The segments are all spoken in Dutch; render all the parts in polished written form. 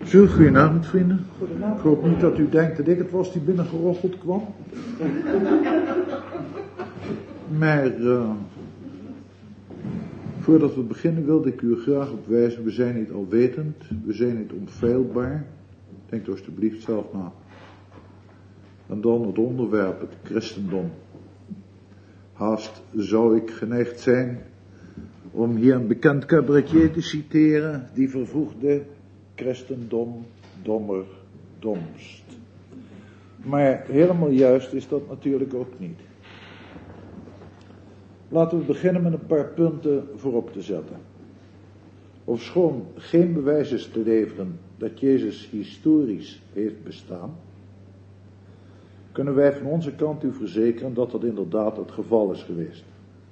Zo, goedenavond vrienden. Goedenavond. Ik hoop niet dat u denkt dat ik het was die binnengeroffeld kwam. Maar voordat we beginnen wilde ik u graag op wijzen, we zijn niet alwetend, we zijn niet onfeilbaar. Denk er alsjeblieft zelf na. En dan het onderwerp, het christendom. Haast zou ik geneigd zijn om hier een bekend cabaretier te citeren, die vervoegde: christendom, dommer, domst. Maar helemaal juist is dat natuurlijk ook niet. Laten we beginnen met een paar punten voorop te zetten. Ofschoon geen bewijs is te leveren dat Jezus historisch heeft bestaan, kunnen wij van onze kant u verzekeren dat dat inderdaad het geval is geweest.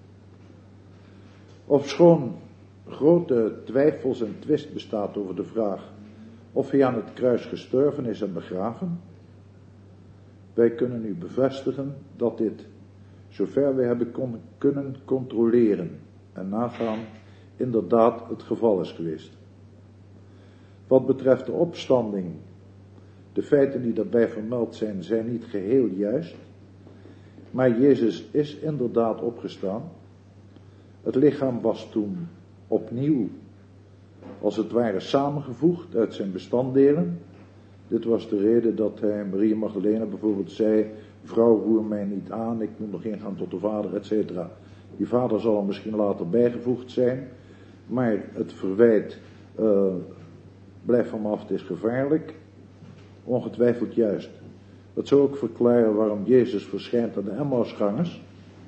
Ofschoon grote twijfels en twist bestaat over de vraag of hij aan het kruis gestorven is en begraven, wij kunnen u bevestigen dat dit, zover wij hebben kunnen controleren en nagaan, inderdaad het geval is geweest. Wat betreft de opstanding, de feiten die daarbij vermeld zijn, zijn niet geheel juist, maar Jezus is inderdaad opgestaan. Het lichaam was toen opnieuw, als het ware, samengevoegd uit zijn bestanddelen. Dit was de reden dat hij Maria Magdalena bijvoorbeeld zei: vrouw, roer mij niet aan, ik moet nog ingaan tot de Vader, etc. Die Vader zal er misschien later bijgevoegd zijn, maar het verwijt, blijf van me af, het is gevaarlijk, ongetwijfeld juist. Dat zou ook verklaren waarom Jezus verschijnt aan de Emmausgangers.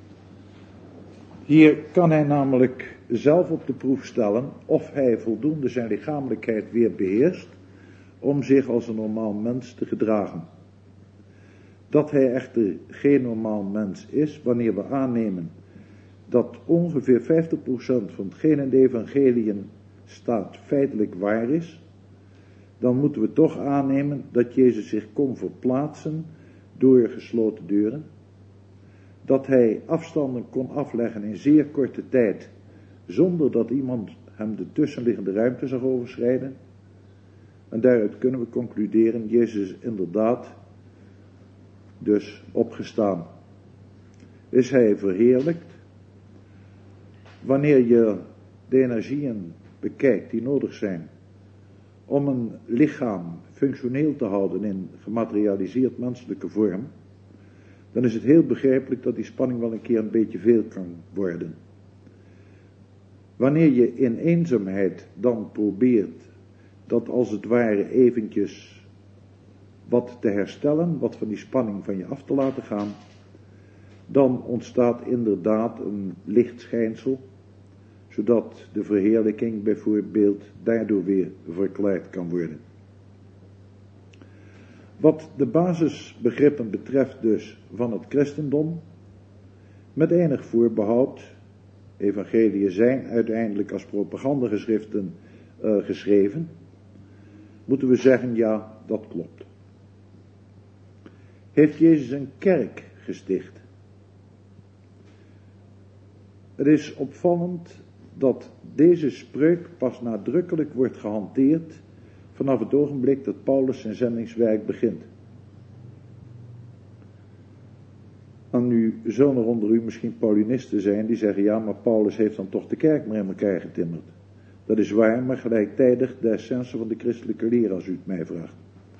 Hier kan hij namelijk zelf op de proef stellen of hij voldoende zijn lichamelijkheid weer beheerst om zich als een normaal mens te gedragen. Dat hij echter geen normaal mens is, wanneer we aannemen dat ongeveer 50% van hetgeen in de evangeliën staat feitelijk waar is, dan moeten we toch aannemen dat Jezus zich kon verplaatsen door gesloten deuren, dat hij afstanden kon afleggen in zeer korte tijd, zonder dat iemand hem de tussenliggende ruimte zag overschrijden. En daaruit kunnen we concluderen, Jezus is inderdaad dus opgestaan. Is hij verheerlijkt? Wanneer je de energieën bekijkt die nodig zijn om een lichaam functioneel te houden in gematerialiseerd menselijke vorm, dan is het heel begrijpelijk dat die spanning wel een keer een beetje veel kan worden. Wanneer je in eenzaamheid dan probeert dat als het ware eventjes wat te herstellen, wat van die spanning van je af te laten gaan, dan ontstaat inderdaad een lichtschijnsel, zodat de verheerlijking bijvoorbeeld daardoor weer verklaard kan worden. Wat de basisbegrippen betreft dus van het christendom, met enig voorbehoud, evangeliën zijn uiteindelijk als propagandageschriften geschreven, moeten we zeggen, ja, dat klopt. Heeft Jezus een kerk gesticht? Het is opvallend dat deze spreuk pas nadrukkelijk wordt gehanteerd vanaf het ogenblik dat Paulus zijn zendingswerk begint. En nu zullen er onder u misschien Paulinisten zijn die zeggen, ja, maar Paulus heeft dan toch de kerk maar in elkaar getimmerd. Dat is waar, maar gelijktijdig de essentie van de christelijke leer, als u het mij vraagt.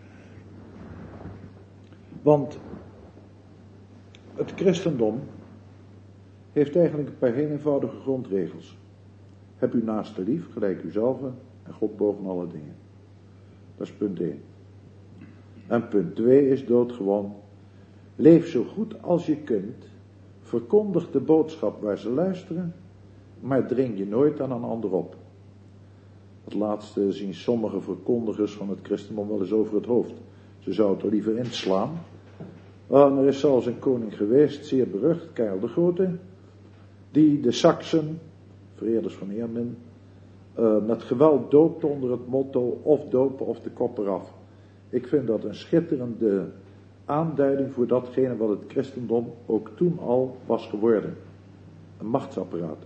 Want het christendom heeft eigenlijk een paar heel eenvoudige grondregels. Heb uw naaste lief, gelijk uzelf, en God boven alle dingen. Dat is punt 1. En punt 2 is doodgewoon: leef zo goed als je kunt, verkondig de boodschap waar ze luisteren, maar dring je nooit aan een ander op. Het laatste zien sommige verkondigers van het christendom wel eens over het hoofd. Ze zouden het er liever inslaan. Er is zelfs een koning geweest, zeer berucht, Karel de Grote, die de Saksen, vereerders van Eermin, met geweld doopte onder het motto: of dopen of de kop eraf. Ik vind dat een schitterende aanduiding voor datgene wat het christendom ook toen al was geworden. Een machtsapparaat.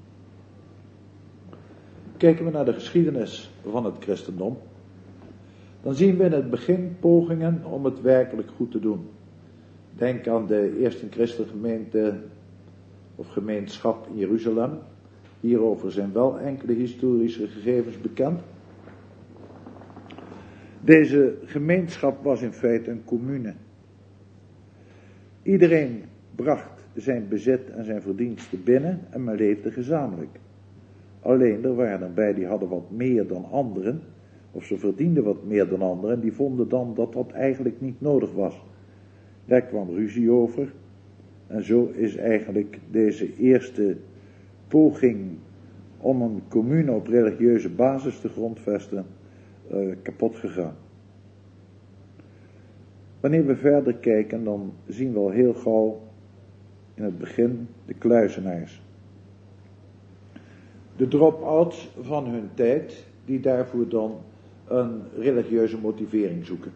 Kijken we naar de geschiedenis van het christendom, dan zien we in het begin pogingen om het werkelijk goed te doen. Denk aan de eerste christengemeente of gemeenschap in Jeruzalem. Hierover zijn wel enkele historische gegevens bekend. Deze gemeenschap was in feite een commune. Iedereen bracht zijn bezit en zijn verdiensten binnen en men leefde gezamenlijk. Alleen er waren erbij die hadden wat meer dan anderen, of ze verdienden wat meer dan anderen, en die vonden dan dat dat eigenlijk niet nodig was. Daar kwam ruzie over en zo is eigenlijk deze eerste poging om een commune op religieuze basis te grondvesten kapot gegaan. Wanneer we verder kijken, dan zien we al heel gauw in het begin de kluizenaars. De drop-outs van hun tijd, die daarvoor dan een religieuze motivering zoeken.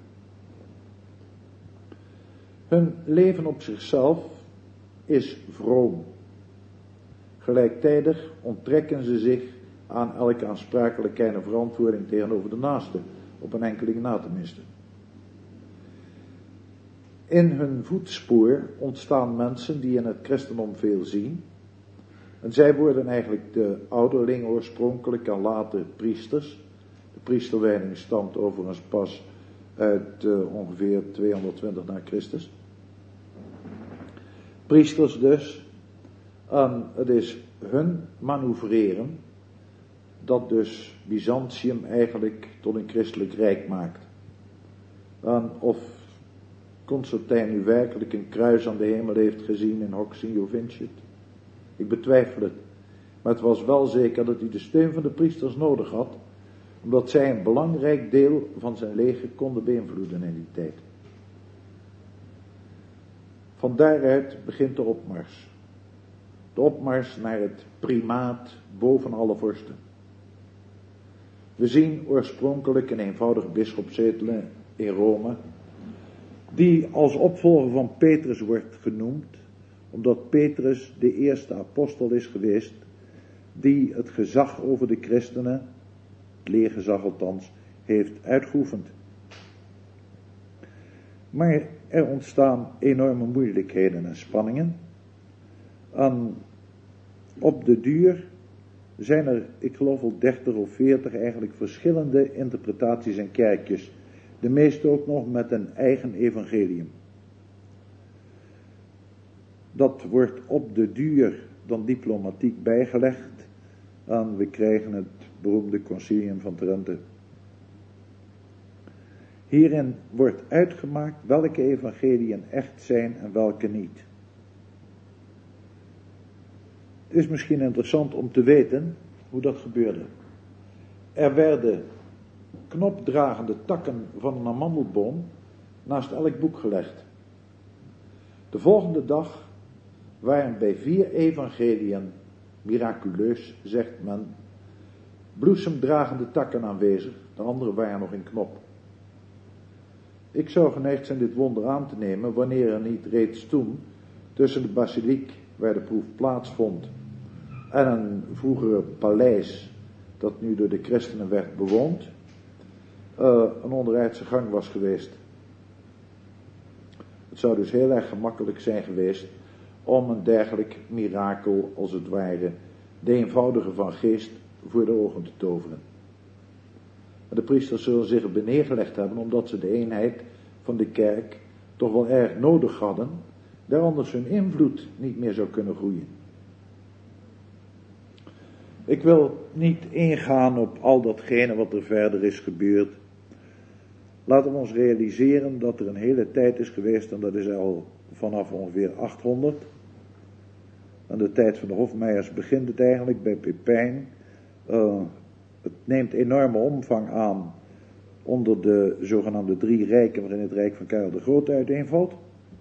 Hun leven op zichzelf is vroom. Gelijktijdig onttrekken ze zich aan elke aansprakelijkheid en verantwoording tegenover de naaste, op een enkeling na tenminste. In hun voetspoor ontstaan mensen die in het christendom veel zien. En zij worden eigenlijk de ouderlingen oorspronkelijk en later priesters. De priesterwijding stamt overigens pas uit ongeveer 220 na Christus. Priesters dus. En het is hun manoeuvreren dat dus Byzantium eigenlijk tot een christelijk rijk maakt. En of Constantijn nu werkelijk een kruis aan de hemel heeft gezien in Hoc Signo Vincit, ik betwijfel het. Maar het was wel zeker dat hij de steun van de priesters nodig had, omdat zij een belangrijk deel van zijn leger konden beïnvloeden in die tijd. Van daaruit begint de opmars. De opmars naar het primaat boven alle vorsten. We zien oorspronkelijk een eenvoudige bisschopszetel in Rome, die als opvolger van Petrus wordt genoemd, omdat Petrus de eerste apostel is geweest die het gezag over de christenen, het leergezag althans, heeft uitgeoefend. Maar er ontstaan enorme moeilijkheden en spanningen. En op de duur zijn er, ik geloof al 30 of 40 eigenlijk verschillende interpretaties en kerkjes. De meeste ook nog met een eigen evangelium. Dat wordt op de duur dan diplomatiek bijgelegd. En we krijgen het beroemde concilium van Trente. Hierin wordt uitgemaakt welke evangeliën echt zijn en welke niet. Het is misschien interessant om te weten hoe dat gebeurde. Er werden knopdragende takken van een amandelboom naast elk boek gelegd. De volgende dag waren bij 4 evangeliën, miraculeus zegt men, bloesemdragende takken aanwezig, de andere waren nog in knop. Ik zou geneigd zijn dit wonder aan te nemen wanneer er niet reeds toen tussen de basiliek waar de proef plaatsvond en een vroegere paleis dat nu door de christenen werd bewoond, een onderaardse gang was geweest. Het zou dus heel erg gemakkelijk zijn geweest om een dergelijk mirakel, als het ware, de eenvoudige van geest voor de ogen te toveren. Maar de priesters zullen zich erbij neergelegd hebben, omdat ze de eenheid van de kerk toch wel erg nodig hadden, daar anders hun invloed niet meer zou kunnen groeien. Ik wil niet ingaan op al datgene wat er verder is gebeurd. Laten we ons realiseren dat er een hele tijd is geweest, en dat is al vanaf ongeveer 800. Aan de tijd van de Hofmeijers begint het eigenlijk bij Pepijn. Het neemt enorme omvang aan onder de zogenaamde 3 rijken waarin het rijk van Karel de Grote uiteenvalt.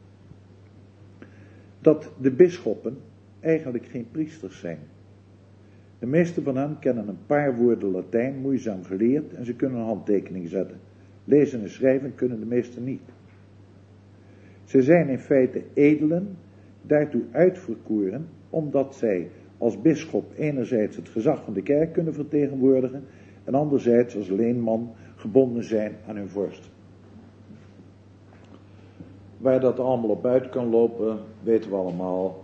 Dat de bisschoppen eigenlijk geen priesters zijn. De meeste van hen kennen een paar woorden Latijn, moeizaam geleerd, en ze kunnen een handtekening zetten. Lezen en schrijven kunnen de meesten niet. Ze zijn in feite edelen, daartoe uitverkoren, omdat zij als bisschop enerzijds het gezag van de kerk kunnen vertegenwoordigen en anderzijds als leenman gebonden zijn aan hun vorst. Waar dat allemaal op uit kan lopen, weten we allemaal.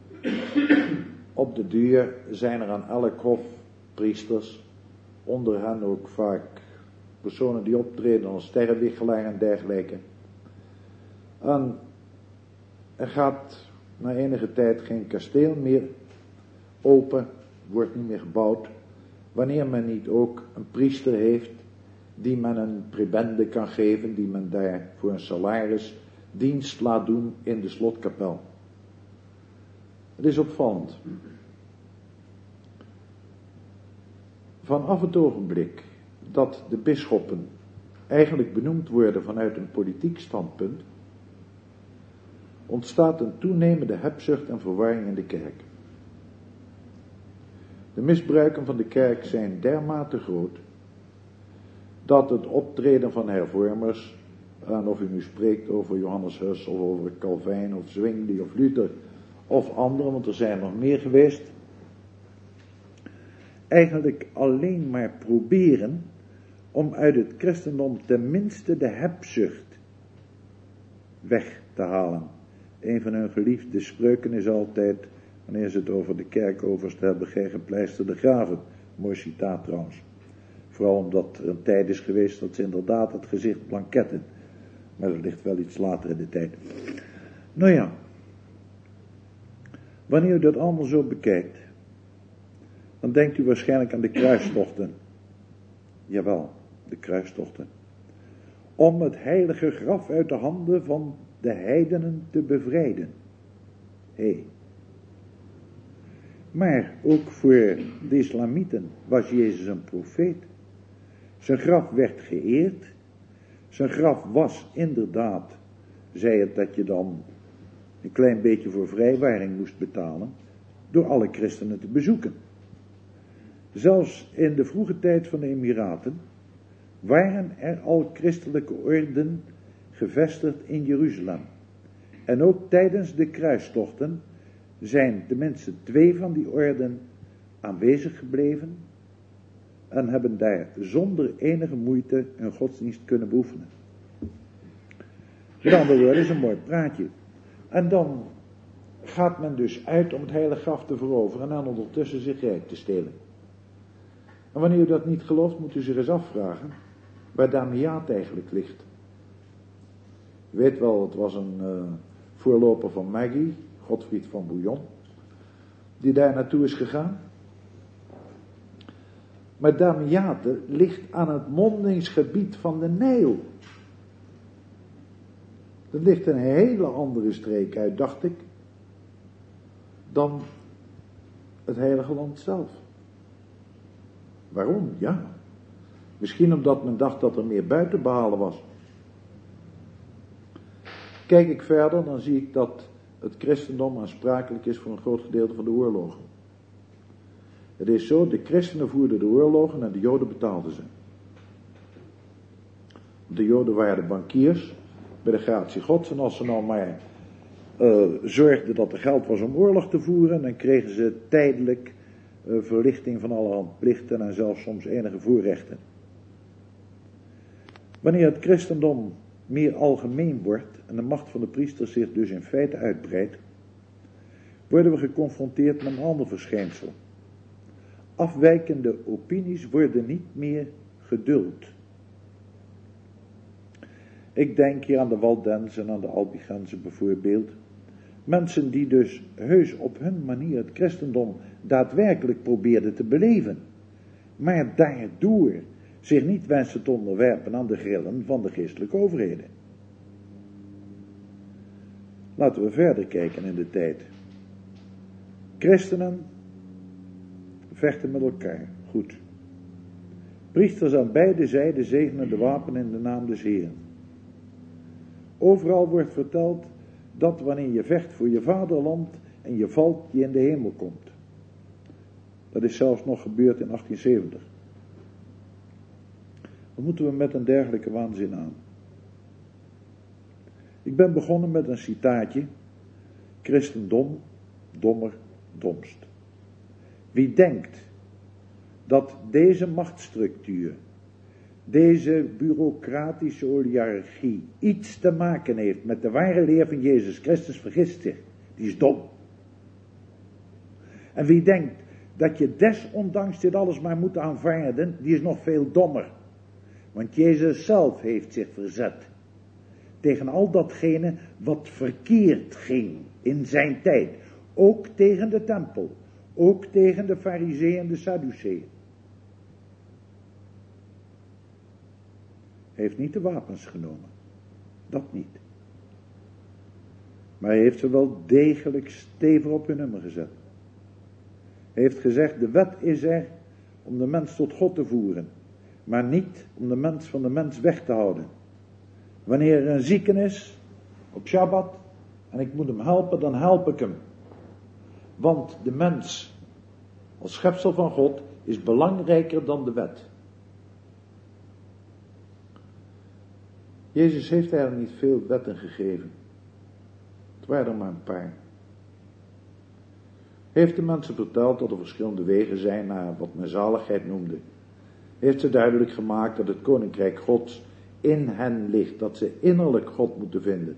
Op de duur zijn er aan elk hof priesters, onder hen ook vaak personen die optreden als sterrenwichelaar en dergelijke. En er gaat na enige tijd geen kasteel meer open, wordt niet meer gebouwd, wanneer men niet ook een priester heeft die men een prebende kan geven, die men daar voor een salaris dienst laat doen in de slotkapel. Het is opvallend. Vanaf het ogenblik dat de bisschoppen eigenlijk benoemd worden vanuit een politiek standpunt, ontstaat een toenemende hebzucht en verwarring in de kerk. De misbruiken van de kerk zijn dermate groot, dat het optreden van hervormers, en of u nu spreekt over Johannes Hus of over Calvijn of Zwingli of Luther of anderen, want er zijn nog meer geweest, eigenlijk alleen maar proberen om uit het christendom tenminste de hebzucht weg te halen. Een van hun geliefde spreuken is altijd, wanneer ze het over de kerkoverste hebben, gij gepleisterde graven. Mooi citaat trouwens. Vooral omdat er een tijd is geweest dat ze inderdaad het gezicht blanketten. Maar dat ligt wel iets later in de tijd. Nou ja, wanneer u dat allemaal zo bekijkt, dan denkt u waarschijnlijk aan de kruistochten. Jawel, de kruistochten. Om het heilige graf uit de handen van de heidenen te bevrijden. Maar ook voor de islamieten was Jezus een profeet. Zijn graf werd geëerd. Zijn graf was inderdaad, zei het dat je dan een klein beetje voor vrijwaring moest betalen, door alle christenen te bezoeken. Zelfs in de vroege tijd van de Emiraten waren er al christelijke orden gevestigd in Jeruzalem. En ook tijdens de kruistochten zijn tenminste 2 van die orden aanwezig gebleven en hebben daar zonder enige moeite een godsdienst kunnen beoefenen. Met andere woorden, is een mooi praatje. En dan gaat men dus uit om het heilige graf te veroveren en ondertussen zich rijk te stelen. En wanneer u dat niet gelooft, moet u zich eens afvragen waar Damiaat eigenlijk ligt. U weet wel, het was een voorloper van Maggie, Godfried van Bouillon, die daar naartoe is gegaan. Maar Damiate ligt aan het mondingsgebied van de Nijl. Dat ligt een hele andere streek uit, dacht ik, dan het heilige land zelf. Waarom? Ja, misschien omdat men dacht dat er meer buiten behalen was. Kijk ik verder, dan zie ik dat het christendom aansprakelijk is voor een groot gedeelte van de oorlogen. Het is zo, de christenen voerden de oorlogen en de joden betaalden ze. De joden waren de bankiers bij de gratie gods, en als ze nou maar zorgden dat er geld was om oorlog te voeren, dan kregen ze tijdelijk verlichting van allerhand plichten en zelfs soms enige voorrechten. Wanneer het christendom meer algemeen wordt en de macht van de priesters zich dus in feite uitbreidt, worden we geconfronteerd met een ander verschijnsel. Afwijkende opinies worden niet meer geduld. Ik denk hier aan de Waldenzen en aan de Albigenzen bijvoorbeeld. Mensen die dus heus op hun manier het christendom daadwerkelijk probeerden te beleven, maar daardoor zich niet wensen te onderwerpen aan de grillen van de geestelijke overheden. Laten we verder kijken in de tijd. Christenen vechten met elkaar, goed. Priesters aan beide zijden zegenen de wapen in de naam des Heeren. Overal wordt verteld dat wanneer je vecht voor je vaderland en je valt, je in de hemel komt. Dat is zelfs nog gebeurd in 1870. Wat moeten we met een dergelijke waanzin aan? Ik ben begonnen met een citaatje. Christendom, dommer, domst. Wie denkt dat deze machtsstructuur deze bureaucratische oligarchie iets te maken heeft met de ware leer van Jezus Christus, vergist zich. Die is dom. En wie denkt dat je desondanks dit alles maar moet aanvaarden, die is nog veel dommer. Want Jezus zelf heeft zich verzet tegen al datgene wat verkeerd ging in zijn tijd. Ook tegen de tempel, ook tegen de Farizeeën en de Sadduceeën. Hij heeft niet de wapens genomen, dat niet. Maar hij heeft ze wel degelijk stevig op hun nummer gezet. Hij heeft gezegd, de wet is er om de mens tot God te voeren, maar niet om de mens van de mens weg te houden. Wanneer er een zieke is, op Shabbat, en ik moet hem helpen, dan help ik hem. Want de mens, als schepsel van God, is belangrijker dan de wet. Jezus heeft eigenlijk niet veel wetten gegeven. Het waren er maar een paar. Hij heeft de mensen verteld dat er verschillende wegen zijn naar wat men zaligheid noemde. Hij heeft ze duidelijk gemaakt dat het koninkrijk Gods in hen ligt, dat ze innerlijk God moeten vinden.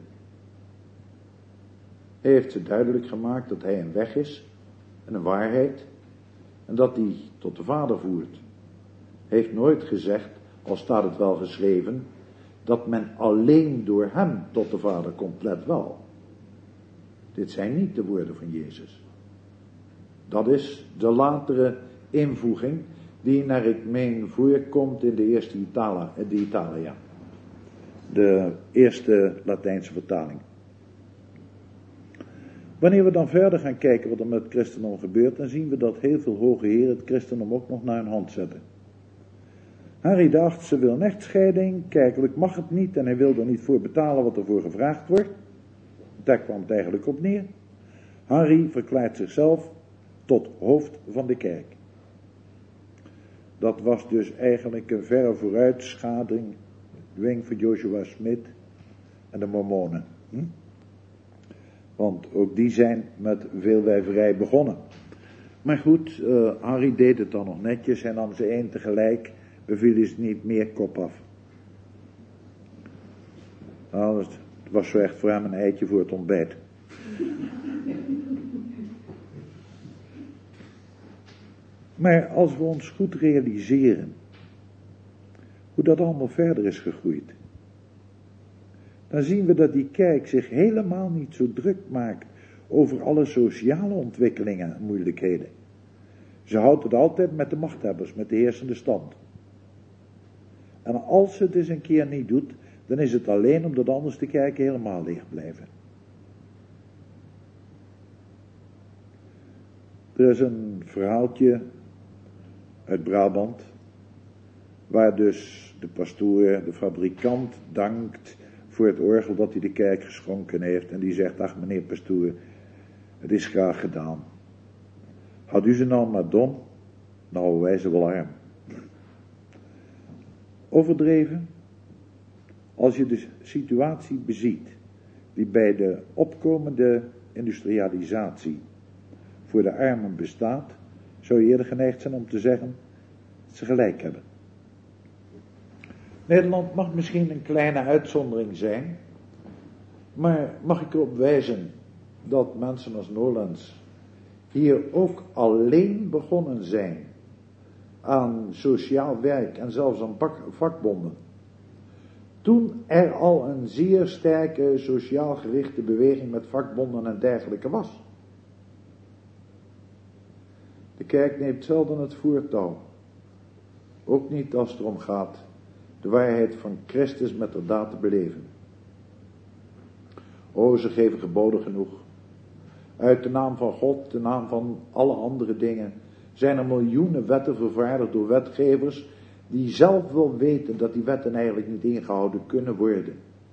Hij heeft ze duidelijk gemaakt dat hij een weg is en een waarheid en dat die tot de Vader voert. Hij heeft nooit gezegd, al staat het wel geschreven, dat men alleen door hem tot de Vader komt, let wel. Dit zijn niet de woorden van Jezus. Dat is de latere invoeging die naar ik meen voorkomt in de eerste Italia. De eerste Latijnse vertaling. Wanneer we dan verder gaan kijken wat er met het christendom gebeurt, dan zien we dat heel veel hoge heren het christendom ook nog naar hun hand zetten. Harry dacht, ze wil een echtscheiding, kerkelijk mag het niet en hij wil er niet voor betalen wat ervoor gevraagd wordt. Daar kwam het eigenlijk op neer. Harry verklaart zichzelf tot hoofd van de kerk. Dat was dus eigenlijk een verre vooruitschading, dwing van Joshua Smith en de Mormonen. Want ook die zijn met veel wijverij begonnen. Maar goed, Harry deed het dan nog netjes en nam ze één tegelijk, beviel is niet meer kop af. Nou, het was zo echt voor hem een eitje voor het ontbijt. Maar als we ons goed realiseren hoe dat allemaal verder is gegroeid, dan zien we dat die kerk zich helemaal niet zo druk maakt over alle sociale ontwikkelingen en moeilijkheden. Ze houdt het altijd met de machthebbers, met de heersende stand. En als ze het eens een keer niet doet, dan is het alleen omdat anders de kerken helemaal leeg blijven. Er is een verhaaltje uit Brabant, waar dus de pastoor, de fabrikant, dankt voor het orgel dat hij de kerk geschonken heeft. En die zegt, ach meneer pastoor, het is graag gedaan. Had u ze nou maar dom, dan houden wij ze wel arm. Overdreven? Als je de situatie beziet, die bij de opkomende industrialisatie voor de armen bestaat, zou je eerder geneigd zijn om te zeggen dat ze gelijk hebben. Nederland mag misschien een kleine uitzondering zijn, maar mag ik erop wijzen dat mensen als Nolens hier ook alleen begonnen zijn aan sociaal werk en zelfs aan vakbonden, toen er al een zeer sterke sociaal gerichte beweging met vakbonden en dergelijke was. De kerk neemt zelden het voertouw, ook niet als het erom gaat de waarheid van Christus met de daad te beleven. O, ze geven geboden genoeg. Uit de naam van God, de naam van alle andere dingen, zijn er miljoenen wetten vervaardigd door wetgevers die zelf wel weten dat die wetten eigenlijk niet ingehouden kunnen worden.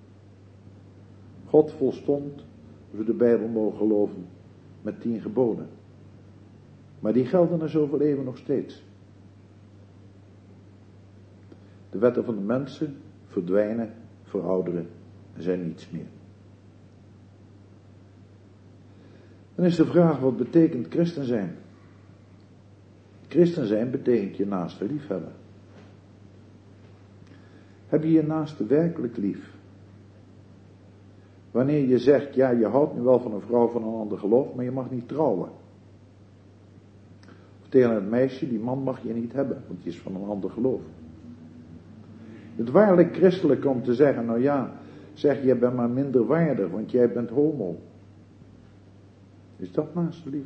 God volstond, als we de Bijbel mogen geloven, met 10 geboden. Maar die gelden na zoveel eeuwen nog steeds. De wetten van de mensen verdwijnen, verouderen en zijn niets meer. Dan is de vraag, wat betekent christen zijn? Christen zijn betekent je naaste liefhebben. Heb je je naaste werkelijk lief? Wanneer je zegt, ja, je houdt nu wel van een vrouw van een ander geloof, maar je mag niet trouwen. Of tegen het meisje, die man mag je niet hebben, want die is van een ander geloof. Het waarlijk christelijk om te zeggen, nou ja, zeg je bent maar minder waardig, want jij bent homo. Is dat naaste liefde?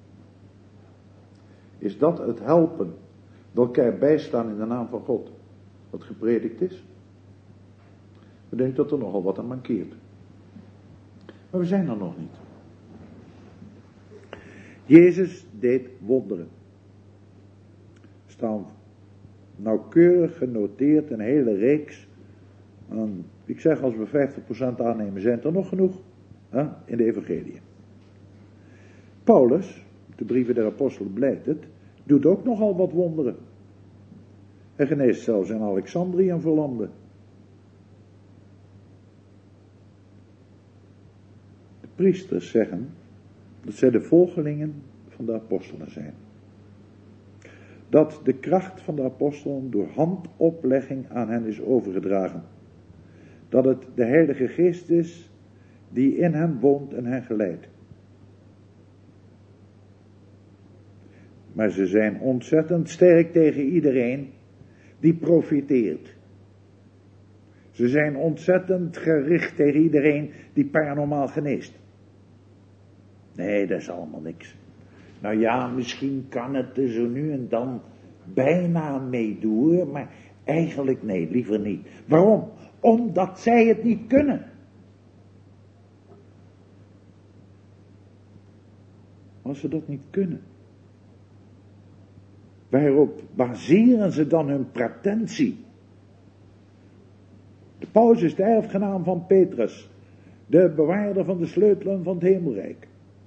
Is dat het helpen, dat elkaar bijstaan in de naam van God, wat gepredikt is? Ik denk dat er nogal wat aan mankeert. Maar we zijn er nog niet. Jezus deed wonderen. Staan nauwkeurig genoteerd een hele reeks. Ik zeg, als we 50% aannemen, zijn het er nog genoeg in de evangelie. Paulus, de brieven der apostelen blijkt het, doet ook nogal wat wonderen. Hij geneest zelfs in Alexandrië en verlamden. De priesters zeggen dat zij de volgelingen van de apostelen zijn. Dat de kracht van de apostelen door handoplegging aan hen is overgedragen. Dat het de Heilige Geest is die in hen woont en hen geleidt. Maar ze zijn ontzettend sterk tegen iedereen die profiteert. Ze zijn ontzettend gericht tegen iedereen die paranormaal geneest. Nee, dat is allemaal niks. Nou ja, misschien kan het er zo nu en dan bijna meedoen, maar eigenlijk nee, liever niet. Waarom? Omdat zij het niet kunnen. Als ze dat niet kunnen, waarop baseren ze dan hun pretentie? De paus is de erfgenaam van Petrus, de bewaarder van de sleutelen van het hemelrijk.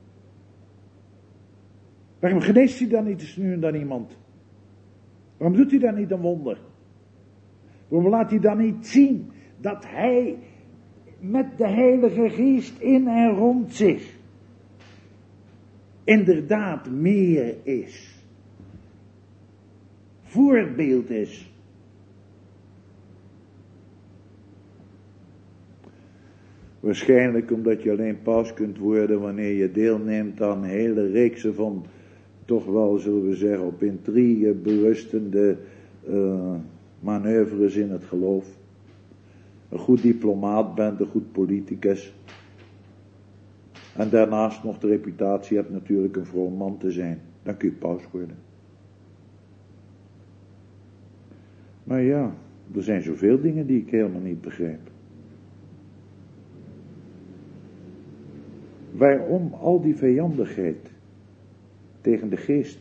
Waarom geneest hij dan niet eens nu en dan iemand? Waarom doet hij dan niet een wonder? Waarom laat hij dan niet zien dat hij met de Heilige Geest in en rond zich inderdaad meer is, voorbeeld is? Waarschijnlijk omdat je alleen paus kunt worden wanneer je deelneemt aan hele reeksen van toch wel, zullen we zeggen, op intrigue berustende manoeuvres in het geloof. Een goed diplomaat bent, een goed politicus. En daarnaast nog de reputatie hebt natuurlijk een vroom man te zijn. Dan kun je paus worden. Maar ja, er zijn zoveel dingen die ik helemaal niet begrijp. Waarom al die vijandigheid tegen de geest?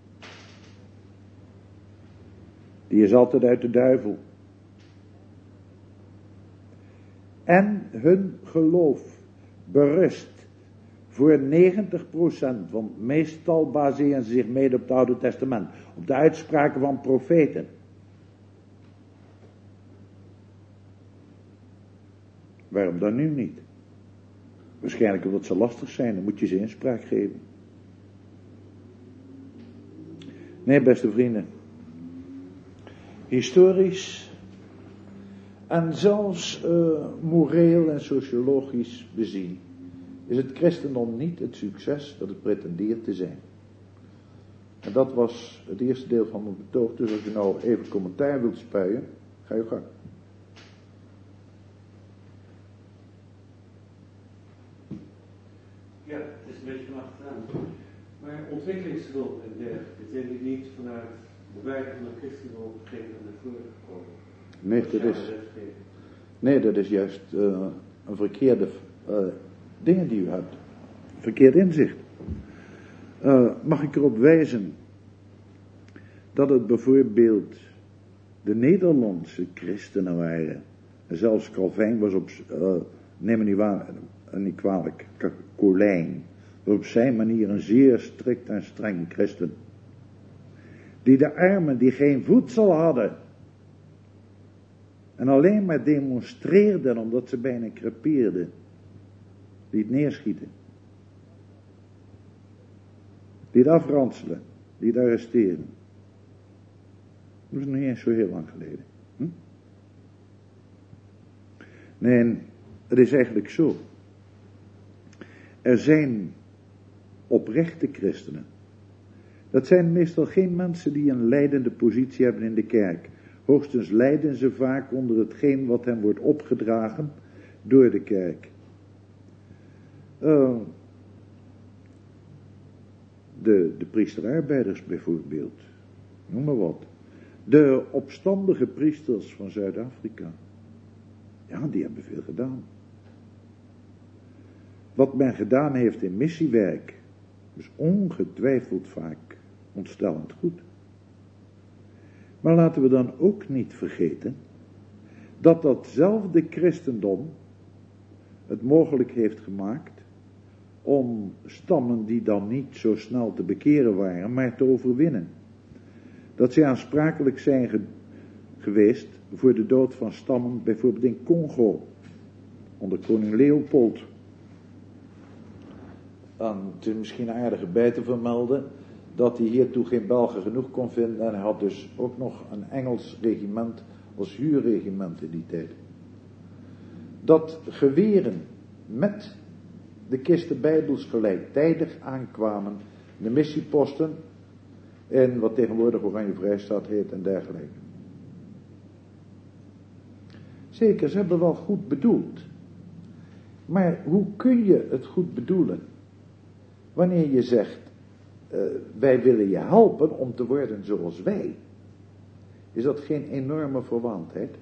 Die is altijd uit de duivel. En hun geloof berust voor 90%, want meestal baseren ze zich mede op het Oude Testament, op de uitspraken van profeten. Waarom dan nu niet? Waarschijnlijk omdat ze lastig zijn, dan moet je ze inspraak geven. Nee, beste vrienden. Historisch en zelfs moreel en sociologisch bezien is het christendom niet het succes dat het pretendeert te zijn. En dat was het eerste deel van mijn betoog. Dus als je nou even commentaar wilt spuien, ga je gang. Ja, het is een beetje van achteraan. Maar ontwikkelingshulp en dergelijke, zijn die niet vanuit de waarde van het christendom op een gegeven moment naar voren gekomen? Nee, dat is juist een verkeerde dingen die u hebt. Verkeerd inzicht. Mag ik erop wijzen dat het bijvoorbeeld de Nederlandse christenen waren. En zelfs Calvijn was neem me niet kwalijk, Colijn, op zijn manier een zeer strikt en streng christen. Die de armen die geen voedsel hadden en alleen maar demonstreerden omdat ze bijna crepeerden, liet neerschieten. Liet afranselen, liet arresteren. Dat is nog niet eens zo heel lang geleden. Nee, het is eigenlijk zo. Er zijn oprechte christenen. Dat zijn meestal geen mensen die een leidende positie hebben in de kerk. Hoogstens lijden ze vaak onder hetgeen wat hen wordt opgedragen door de kerk. De priestersarbeiders bijvoorbeeld. Noem maar wat. De opstandige priesters van Zuid-Afrika. Ja, die hebben veel gedaan. Wat men gedaan heeft in missiewerk is ongetwijfeld vaak ontstellend goed. Maar laten we dan ook niet vergeten dat datzelfde christendom het mogelijk heeft gemaakt om stammen die dan niet zo snel te bekeren waren, maar te overwinnen. Dat zij aansprakelijk zijn geweest voor de dood van stammen, bijvoorbeeld in Congo, onder koning Leopold. En het is misschien aardig erbij te vermelden dat hij hiertoe geen Belgen genoeg kon vinden en hij had dus ook nog een Engels regiment als huurregiment in die tijd. Dat geweren met de kisten Bijbels gelijktijdig aankwamen, de missieposten in wat tegenwoordig Oranje Vrijstaat heet en dergelijke. Zeker, ze hebben wel goed bedoeld. Maar hoe kun je het goed bedoelen? Wanneer je zegt, wij willen je helpen om te worden zoals wij. Is dat geen enorme verwantheid?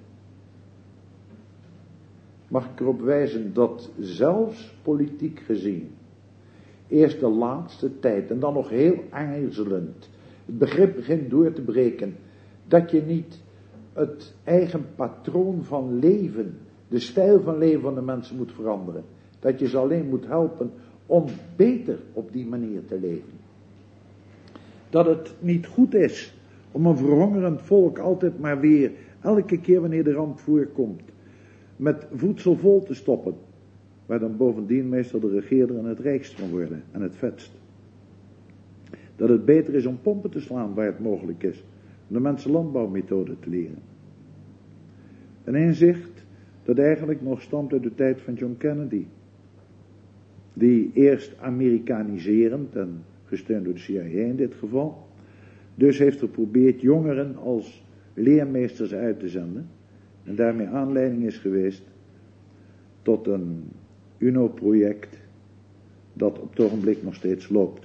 Mag ik erop wijzen dat zelfs politiek gezien, eerst de laatste tijd en dan nog heel aarzelend, het begrip begint door te breken, dat je niet het eigen patroon van leven, de stijl van leven van de mensen moet veranderen. Dat je ze alleen moet helpen om beter op die manier te leven. Dat het niet goed is om een verhongerend volk altijd maar weer, elke keer wanneer de ramp voorkomt, met voedsel vol te stoppen, waar dan bovendien meestal de regeerder en het rijkst van worden en het vetst. Dat het beter is om pompen te slaan waar het mogelijk is, om de mensen landbouwmethoden te leren. Een inzicht dat eigenlijk nog stamt uit de tijd van John Kennedy, die eerst Amerikaniserend en gesteund door de CIA in dit geval, dus heeft geprobeerd jongeren als leermeesters uit te zenden en daarmee aanleiding is geweest tot een UNO-project dat op het ogenblik nog steeds loopt.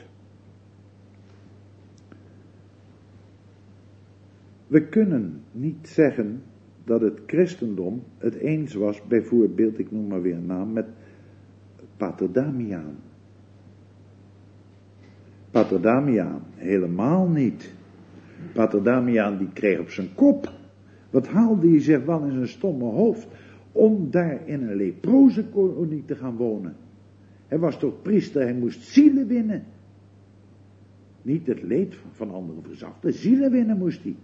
We kunnen niet zeggen dat het christendom het eens was, bijvoorbeeld, ik noem maar weer een naam, met Pater Damiaan. Pater Damiaan, helemaal niet. Pater Damiaan die kreeg op zijn kop. Wat haalde hij zich wel in zijn stomme hoofd om daar in een leprozenkolonie te gaan wonen? Hij was toch priester, hij moest zielen winnen. Niet het leed van anderen verzachten, zielen winnen moest hij.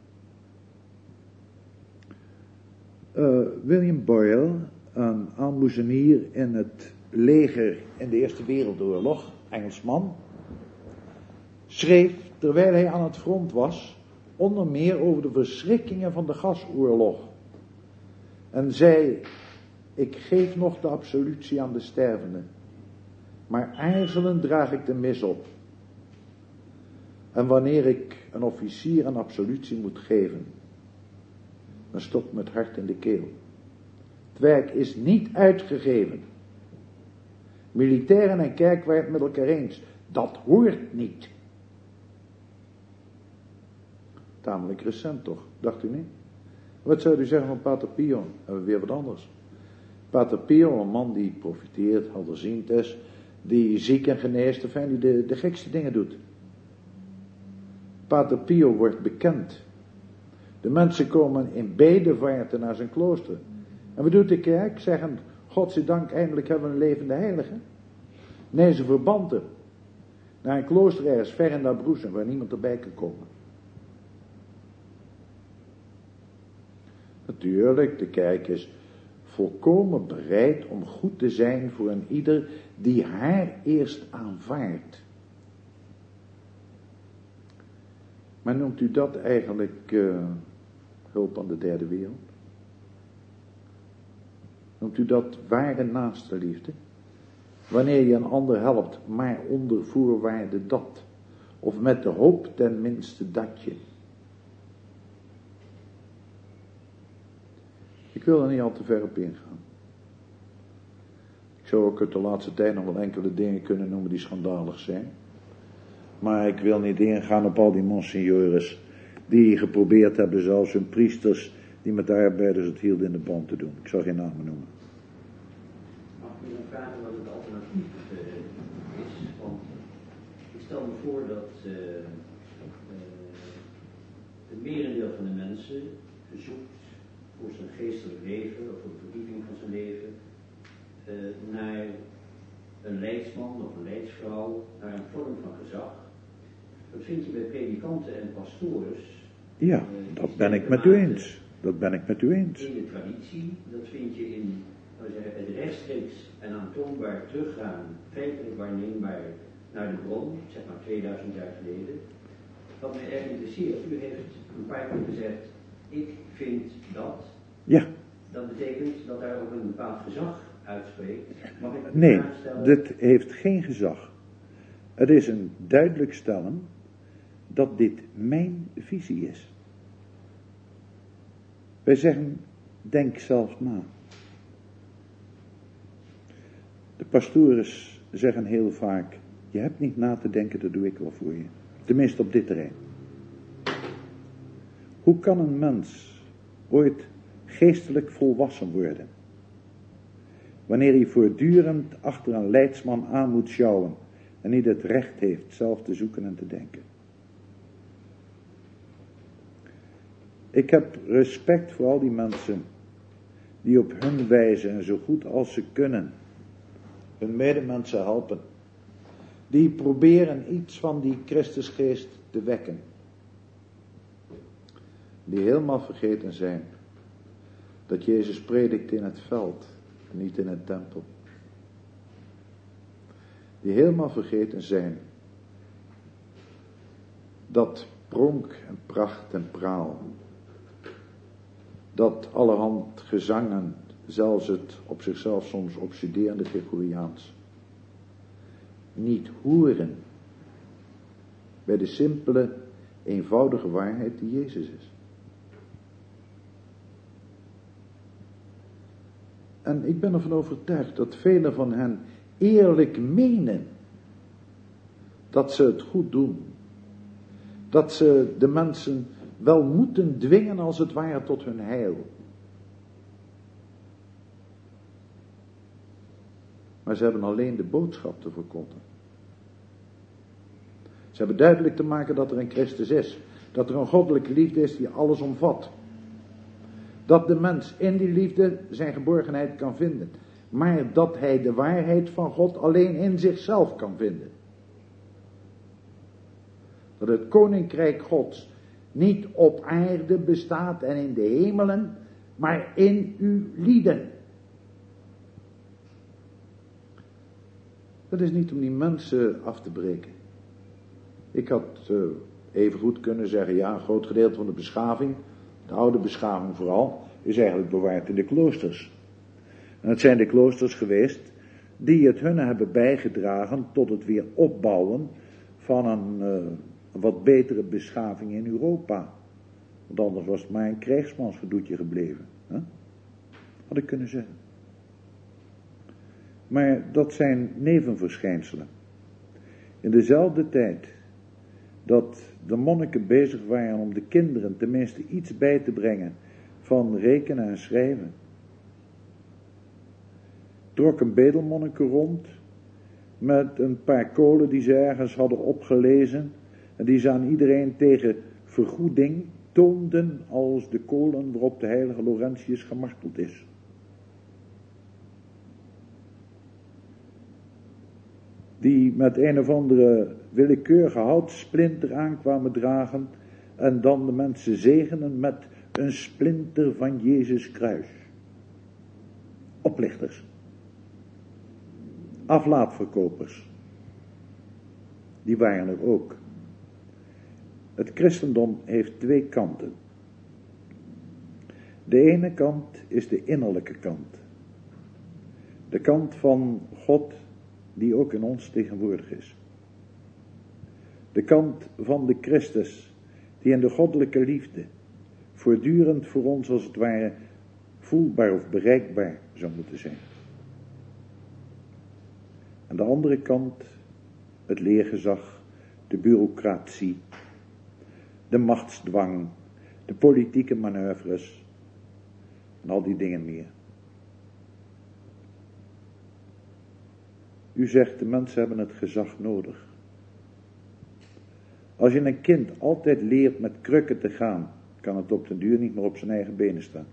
William Boyle, een aalmoezenier in het leger in de Eerste Wereldoorlog, Engelsman, schreef, terwijl hij aan het front was, onder meer over de verschrikkingen van de gasoorlog. En zei, ik geef nog de absolutie aan de stervenden, maar aarzelend draag ik de mis op. En wanneer ik een officier een absolutie moet geven, dan stopt me het hart in de keel. Het werk is niet uitgegeven. Militairen en kerk waren het met elkaar eens. Dat hoort niet. Tamelijk recent toch, dacht u niet? Wat zou u zeggen van Pater Pio? Hebben we weer wat anders. Pater Pio, een man die profiteert, helderziend is, die ziek en geneest, die de gekste dingen doet. Pater Pio wordt bekend. De mensen komen in bedevaarten naar zijn klooster. En wat doet de kerk? Zeggen, godzijdank, eindelijk hebben we een levende heilige. Nee, ze verband hem naar een klooster ergens ver in Abruzzen, waar niemand erbij kan komen. Natuurlijk, de kerk is volkomen bereid om goed te zijn voor een ieder die haar eerst aanvaardt. Maar noemt u dat eigenlijk hulp aan de derde wereld? Noemt u dat ware naastenliefde? Wanneer je een ander helpt, maar onder voorwaarde dat. Of met de hoop tenminste dat je. Ik wil er niet al te ver op ingaan. Ik zou ook uit de laatste tijd nog wel enkele dingen kunnen noemen die schandalig zijn. Maar ik wil niet ingaan op al die monseigneurs die geprobeerd hebben, zelfs hun priesters, die met de arbeiders het hielden in de band te doen. Ik zal geen namen noemen. Mag ik u dan vragen wat het alternatief is? Want ik stel me voor dat het merendeel van de mensen verzoekt voor zijn geestelijk leven, of voor de verdieping van zijn leven, naar een leidsman of een leidsvrouw, naar een vorm van gezag. Dat vind je bij predikanten en pastores. Ja, dat ben ik met u eens. Dat ben ik met u eens. In de traditie, dat vind je in het rechtstreeks en aantoonbaar teruggaan, feitelijk waarneembaar naar de bron, zeg maar 2000 jaar geleden. Wat mij erg interesseert, u heeft een paar keer gezegd, ik vind dat. Ja. Dat betekent dat daar ook een bepaald gezag uitspreekt. Mag ik nee, dit heeft geen gezag. Het is een duidelijk stellen dat dit mijn visie is. Wij zeggen, denk zelf na. De pastores zeggen heel vaak, je hebt niet na te denken, dat doe ik wel voor je. Tenminste op dit terrein. Hoe kan een mens ooit geestelijk volwassen worden, wanneer hij voortdurend achter een leidsman aan moet sjouwen en niet het recht heeft zelf te zoeken en te denken? Ik heb respect voor al die mensen die op hun wijze en zo goed als ze kunnen hun medemensen helpen, die proberen iets van die Christusgeest te wekken, die helemaal vergeten zijn dat Jezus predikt in het veld en niet in het tempel, die helemaal vergeten zijn dat pronk en pracht en praal, dat allerhand gezangen, zelfs het op zichzelf soms obsederende Gregoriaans, niet horen bij de simpele, eenvoudige waarheid die Jezus is. En ik ben ervan overtuigd dat velen van hen eerlijk menen dat ze het goed doen. Dat ze de mensen wel moeten dwingen als het ware tot hun heil. Maar ze hebben alleen de boodschap te verkondigen. Ze hebben duidelijk te maken dat er een Christus is. Dat er een goddelijke liefde is die alles omvat. Dat de mens in die liefde zijn geborgenheid kan vinden. Maar dat hij de waarheid van God alleen in zichzelf kan vinden. Dat het koninkrijk Gods niet op aarde bestaat en in de hemelen, maar in uw lieden. Dat is niet om die mensen af te breken. Ik had even goed kunnen zeggen, ja, een groot gedeelte van de beschaving, de oude beschaving vooral, is eigenlijk bewaard in de kloosters. En het zijn de kloosters geweest die het hunne hebben bijgedragen tot het weer opbouwen van een wat betere beschaving in Europa. Want anders was het maar een krijgsmansgedoetje gebleven. Hè? Had ik kunnen zeggen. Maar dat zijn nevenverschijnselen. In dezelfde tijd dat de monniken bezig waren om de kinderen tenminste iets bij te brengen van rekenen en schrijven, trokken bedelmonniken rond met een paar kolen die ze ergens hadden opgelezen en die ze aan iedereen tegen vergoeding toonden als de kolen waarop de heilige Laurentius gemarteld is. Die met een of andere willekeurige houtsplinter aankwamen dragen en dan de mensen zegenen met een splinter van Jezus kruis. Oplichters. Aflaatverkopers. Die waren er ook. Het christendom heeft twee kanten. De ene kant is de innerlijke kant. De kant van God die ook in ons tegenwoordig is. De kant van de Christus die in de goddelijke liefde voortdurend voor ons als het ware voelbaar of bereikbaar zou moeten zijn. Aan de andere kant het leergezag, de bureaucratie, de machtsdwang, de politieke manoeuvres en al die dingen meer. U zegt, de mensen hebben het gezag nodig. Als je een kind altijd leert met krukken te gaan, kan het op den duur niet meer op zijn eigen benen staan.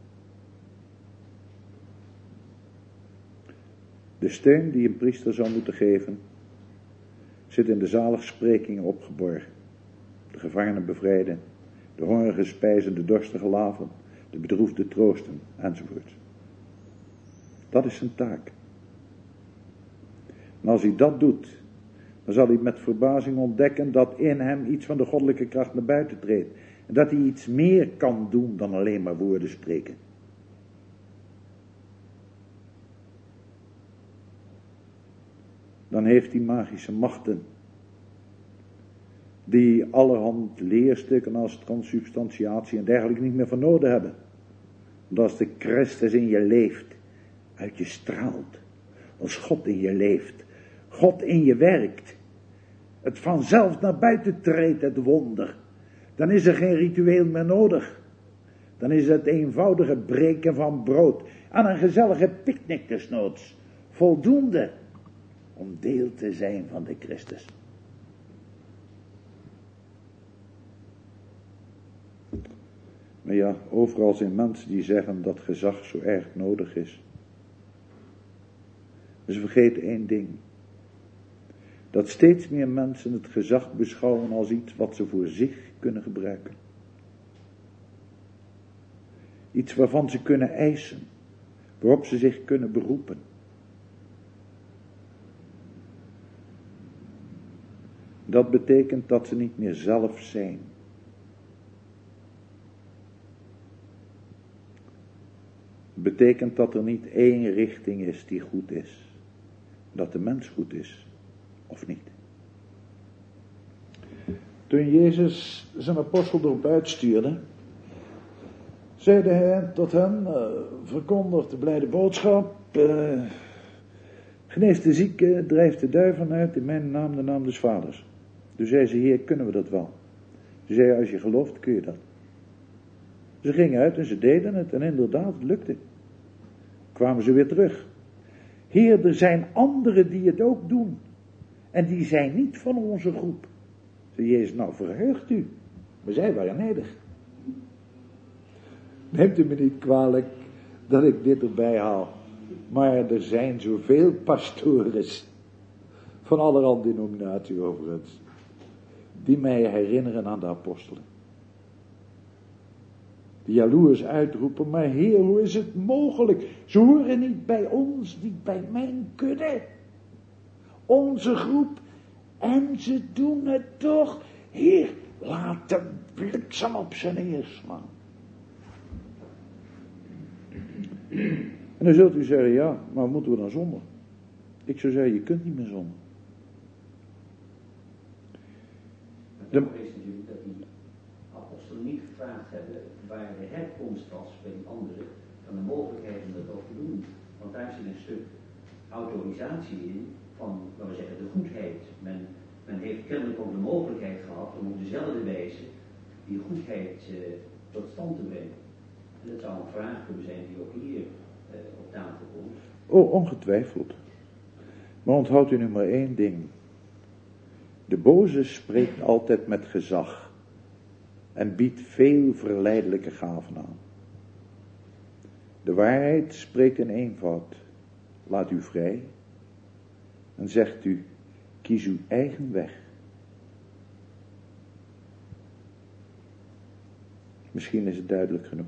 De steun die een priester zou moeten geven, zit in de zaligsprekingen opgeborgen. De gevangenen bevrijden, de hongerige spijzen, de dorstige laven, de bedroefde troosten, enzovoort. Dat is zijn taak. En als hij dat doet, dan zal hij met verbazing ontdekken dat in hem iets van de goddelijke kracht naar buiten treedt. En dat hij iets meer kan doen dan alleen maar woorden spreken. Dan heeft hij magische machten, die allerhand leerstukken als transsubstantiatie en dergelijke niet meer van nodig hebben. Want als de Christus in je leeft, uit je straalt, als God in je leeft, God in je werkt, het vanzelf naar buiten treedt, het wonder, dan is er geen ritueel meer nodig. Dan is het eenvoudige breken van brood aan een gezellige picknick desnoods voldoende om deel te zijn van de Christus. Maar ja, overal zijn mensen die zeggen dat gezag zo erg nodig is. Maar ze vergeten één ding. Dat steeds meer mensen het gezag beschouwen als iets wat ze voor zich kunnen gebruiken. Iets waarvan ze kunnen eisen, waarop ze zich kunnen beroepen. Dat betekent dat ze niet meer zelf zijn. Het betekent dat er niet één richting is die goed is. Dat de mens goed is, of niet. Toen Jezus zijn apostel erop uitstuurde, zeide hij tot hen, verkondigt de blijde boodschap, geneest de zieken, drijft de duiven uit in mijn naam, de naam des Vaders. Toen zei ze, Heer, kunnen we dat wel? Ze zei, als je gelooft, kun je dat. Ze gingen uit en ze deden het en inderdaad, het lukte. Kwamen ze weer terug. Heer, er zijn anderen die het ook doen. En die zijn niet van onze groep. Zei Jezus, nou verheugt u. Maar zij waren nederig. Neemt u me niet kwalijk dat ik dit erbij haal. Maar er zijn zoveel pastores, van allerhande denominatie overigens, die mij herinneren aan de apostelen. Die jaloers uitroepen, maar Heer, hoe is het mogelijk? Ze horen niet bij ons, niet bij mijn kudde. Onze groep. En ze doen het toch. Heer, laat de bliksem op zijn neer slaan. En dan zult u zeggen, ja, maar moeten we dan zonder? Ik zou zeggen, je kunt niet meer zonder. Het is natuurlijk dat die apostelen niet gevraagd hebben waar de herkomst was bij die anderen van de mogelijkheid om dat ook te doen. Want daar zit een stuk autorisatie in van, laten we zeggen, de goedheid. Men heeft kennelijk ook de mogelijkheid gehad om op dezelfde wijze die goedheid tot stand te brengen. En dat zou een vraag kunnen zijn die ook hier op tafel komt. Oh, ongetwijfeld. Maar onthoudt u nu maar één ding. De boze spreekt altijd met gezag en biedt veel verleidelijke gaven aan. De waarheid spreekt in eenvoud. Laat u vrij en zegt u, kies uw eigen weg. Misschien is het duidelijk genoeg.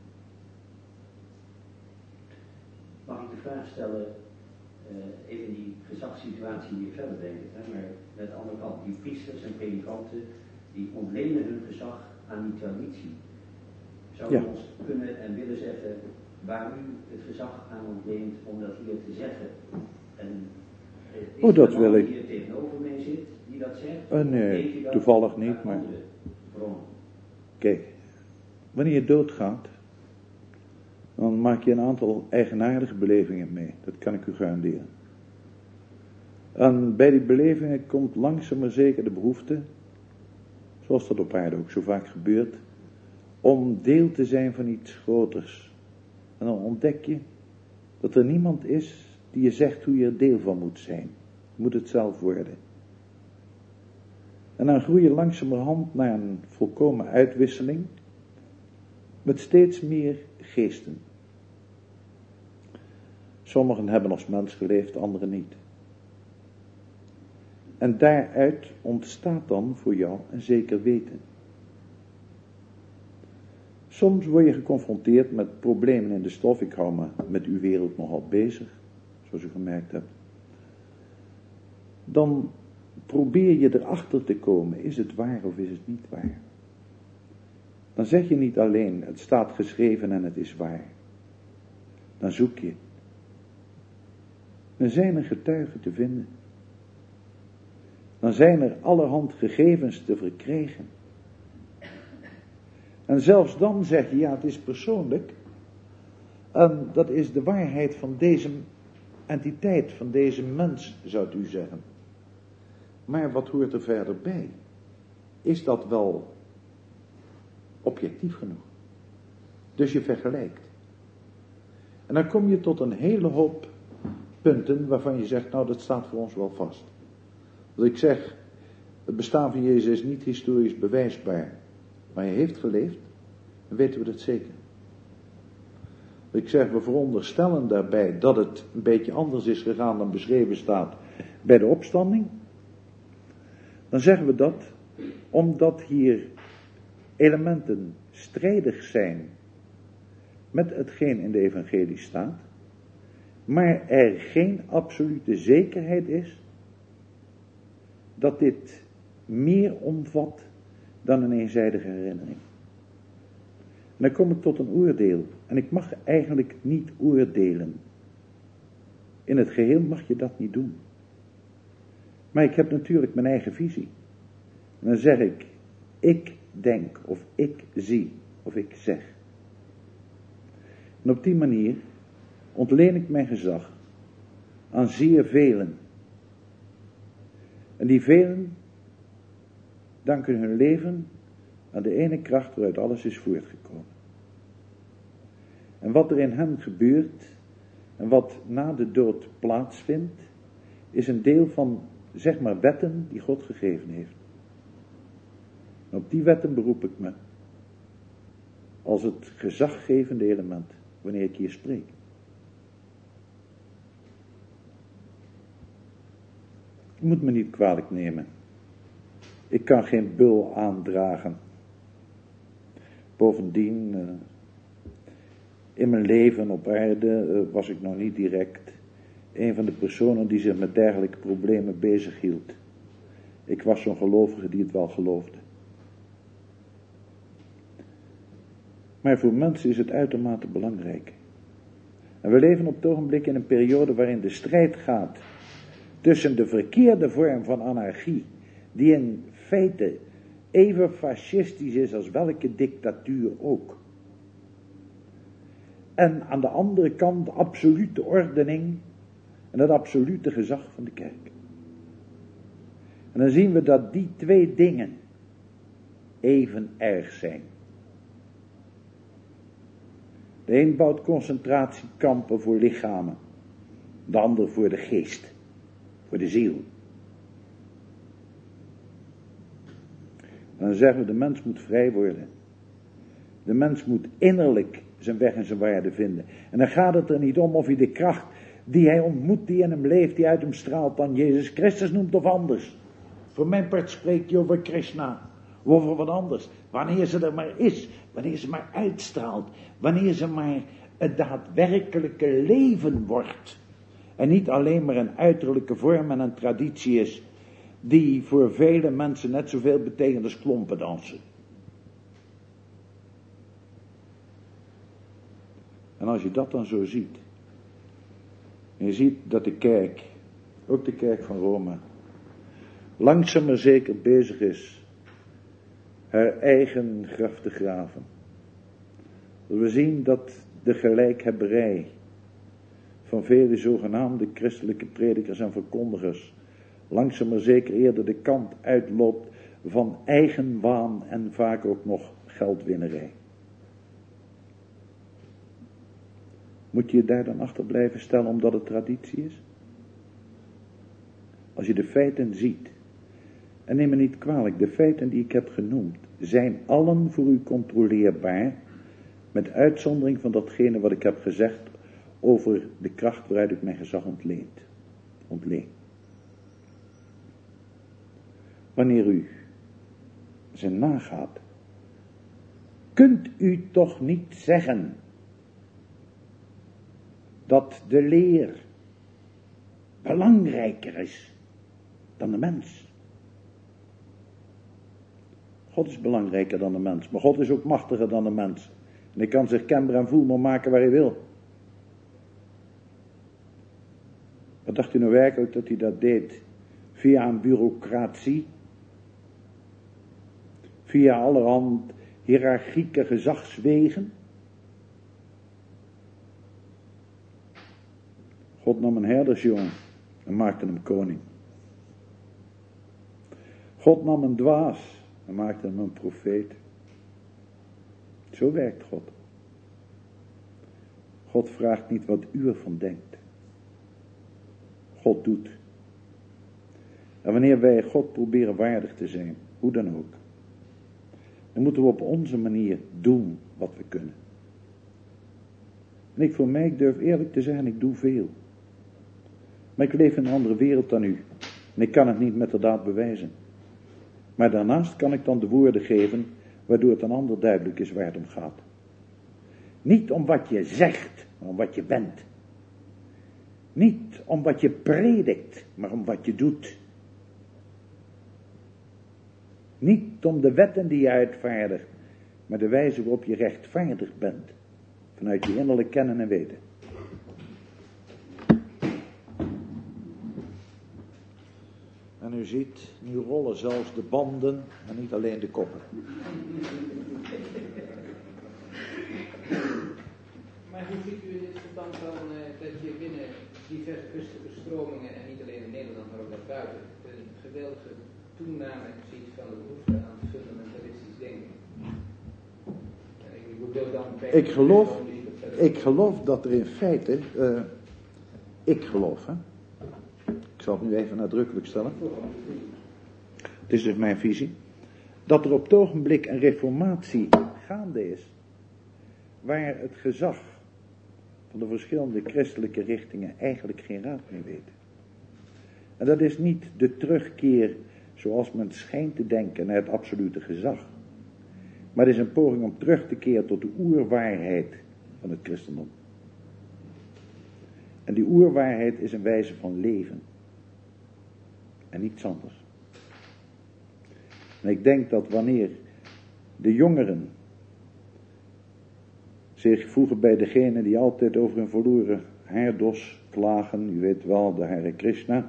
Mag ik de vraag stellen, even die gezagssituatie die je verder denkt, maar met de andere kant, die priesters en predikanten, die ontlenen hun gezag aan die traditie. Zou u ons kunnen en willen zeggen waar u het gezag aan ontleent om dat hier te zeggen? En is dat de man wil die ik. hier tegenover mij zit, die dat zegt? Nee, Weet u dat toevallig niet, uit maar... andere bronnen? Kijk, wanneer je doodgaat, dan maak je een aantal eigenaardige belevingen mee. Dat kan ik u garanderen. En bij die belevingen komt langzaam maar zeker de behoefte, zoals dat op aarde ook zo vaak gebeurt, om deel te zijn van iets groters. En dan ontdek je dat er niemand is die je zegt hoe je er deel van moet zijn. Je moet het zelf worden. En dan groei je langzamerhand naar een volkomen uitwisseling met steeds meer geesten. Sommigen hebben als mens geleefd, anderen niet. En daaruit ontstaat dan voor jou een zeker weten. Soms word je geconfronteerd met problemen in de stof. Ik hou me met uw wereld nogal bezig, zoals u gemerkt hebt. Dan probeer je erachter te komen, is het waar of is het niet waar? Dan zeg je niet alleen, het staat geschreven en het is waar. Dan zoek je. Dan zijn er getuigen te vinden. Dan zijn er allerhand gegevens te verkrijgen. En zelfs dan zeg je, ja, het is persoonlijk. En dat is de waarheid van deze entiteit, van deze mens, zou u zeggen. Maar wat hoort er verder bij? Is dat wel objectief genoeg? Dus je vergelijkt. En dan kom je tot een hele hoop punten waarvan je zegt, nou, dat staat voor ons wel vast. Als ik zeg, het bestaan van Jezus is niet historisch bewijsbaar, maar hij heeft geleefd, dan weten we dat zeker. Als ik zeg, we veronderstellen daarbij dat het een beetje anders is gegaan dan beschreven staat bij de opstanding, dan zeggen we dat omdat hier elementen strijdig zijn met hetgeen in de evangelie staat, maar er geen absolute zekerheid is dat dit meer omvat dan een eenzijdige herinnering. En dan kom ik tot een oordeel. En ik mag eigenlijk niet oordelen. In het geheel mag je dat niet doen. Maar ik heb natuurlijk mijn eigen visie. En dan zeg ik denk, of ik zie, of ik zeg. En op die manier ontleen ik mijn gezag aan zeer velen. En die velen danken hun leven aan de ene kracht waaruit alles is voortgekomen. En wat er in hen gebeurt en wat na de dood plaatsvindt, is een deel van, zeg maar, wetten die God gegeven heeft. En op die wetten beroep ik me als het gezaggevende element wanneer ik hier spreek. Je moet me niet kwalijk nemen. Ik kan geen bul aandragen. Bovendien, in mijn leven op aarde was ik nog niet direct een van de personen die zich met dergelijke problemen bezig hield. Ik was zo'n gelovige die het wel geloofde. Maar voor mensen is het uitermate belangrijk. En we leven op het ogenblik in een periode waarin de strijd gaat tussen de verkeerde vorm van anarchie, die in feite even fascistisch is als welke dictatuur ook. En aan de andere kant de absolute ordening en het absolute gezag van de kerk. En dan zien we dat die twee dingen even erg zijn. De een bouwt concentratiekampen voor lichamen, de ander voor de geest, voor de ziel. Dan zeggen we, de mens moet vrij worden. De mens moet innerlijk zijn weg en zijn waarde vinden. En dan gaat het er niet om of hij de kracht die hij ontmoet, die in hem leeft, die uit hem straalt, dan Jezus Christus noemt of anders. Voor mijn part spreek je over Krishna, of over wat anders. Wanneer ze er maar is, wanneer ze maar uitstraalt, wanneer ze maar het daadwerkelijke leven wordt. En niet alleen maar een uiterlijke vorm en een traditie is, die voor vele mensen net zoveel betekent als klompendansen. En als je dat dan zo ziet, en je ziet dat de kerk, ook de kerk van Rome, langzaam maar zeker bezig is haar eigen graf te graven. We zien dat de gelijkhebberij van vele zogenaamde christelijke predikers en verkondigers langzaam maar zeker eerder de kant uitloopt van eigenwaan en vaak ook nog geldwinnerij. Moet je je daar dan achter blijven stellen omdat het traditie is? Als je de feiten ziet, en neem me niet kwalijk, de feiten die ik heb genoemd, zijn allen voor u controleerbaar, met uitzondering van datgene wat ik heb gezegd over de kracht waaruit ik mijn gezag ontleen. Wanneer u ze nagaat, kunt u toch niet zeggen dat de leer belangrijker is dan de mens. God is belangrijker dan de mens, maar God is ook machtiger dan de mens. En hij kan zich kenbaar en voelbaar maken waar hij wil. Wat dacht u nou werkelijk dat hij dat deed? Via een bureaucratie? Via allerhand hiërarchieke gezagswegen? God nam een herdersjongen en maakte hem koning. God nam een dwaas en maakte hem een profeet. Zo werkt God. God vraagt niet wat u ervan denkt. God doet. En wanneer wij God proberen waardig te zijn, hoe dan ook, dan moeten we op onze manier doen wat we kunnen. En ik durf eerlijk te zeggen, ik doe veel. Maar ik leef in een andere wereld dan u. En ik kan het niet met de daad bewijzen. Maar daarnaast kan ik dan de woorden geven, waardoor het een ander duidelijk is waar het om gaat. Niet om wat je zegt, maar om wat je bent. Niet om wat je predikt, maar om wat je doet. Niet om de wetten die je uitvaardigt, maar de wijze waarop je rechtvaardig bent. Vanuit je innerlijk kennen en weten. En u ziet, nu rollen zelfs de banden en niet alleen de koppen. Maar hoe ziet u in dit verband dan dat je binnen diverse christelijke stromingen, en niet alleen in Nederland, maar ook daarbuiten, een geweldige toename ziet van de behoefte aan fundamentalistisch denken? Ik geloof dat er in feite, ik geloof, ik zal het nu even nadrukkelijk stellen. Het is dus mijn visie. Dat er op het ogenblik een reformatie gaande is. Waar het gezag van de verschillende christelijke richtingen eigenlijk geen raad meer weet. En dat is niet de terugkeer zoals men schijnt te denken naar het absolute gezag. Maar het is een poging om terug te keren tot de oerwaarheid van het christendom. En die oerwaarheid is een wijze van leven. En niets anders. En ik denk dat wanneer de jongeren zich voegen bij degene die altijd over hun verloren haardos klagen, u weet wel, de Hare Krishna,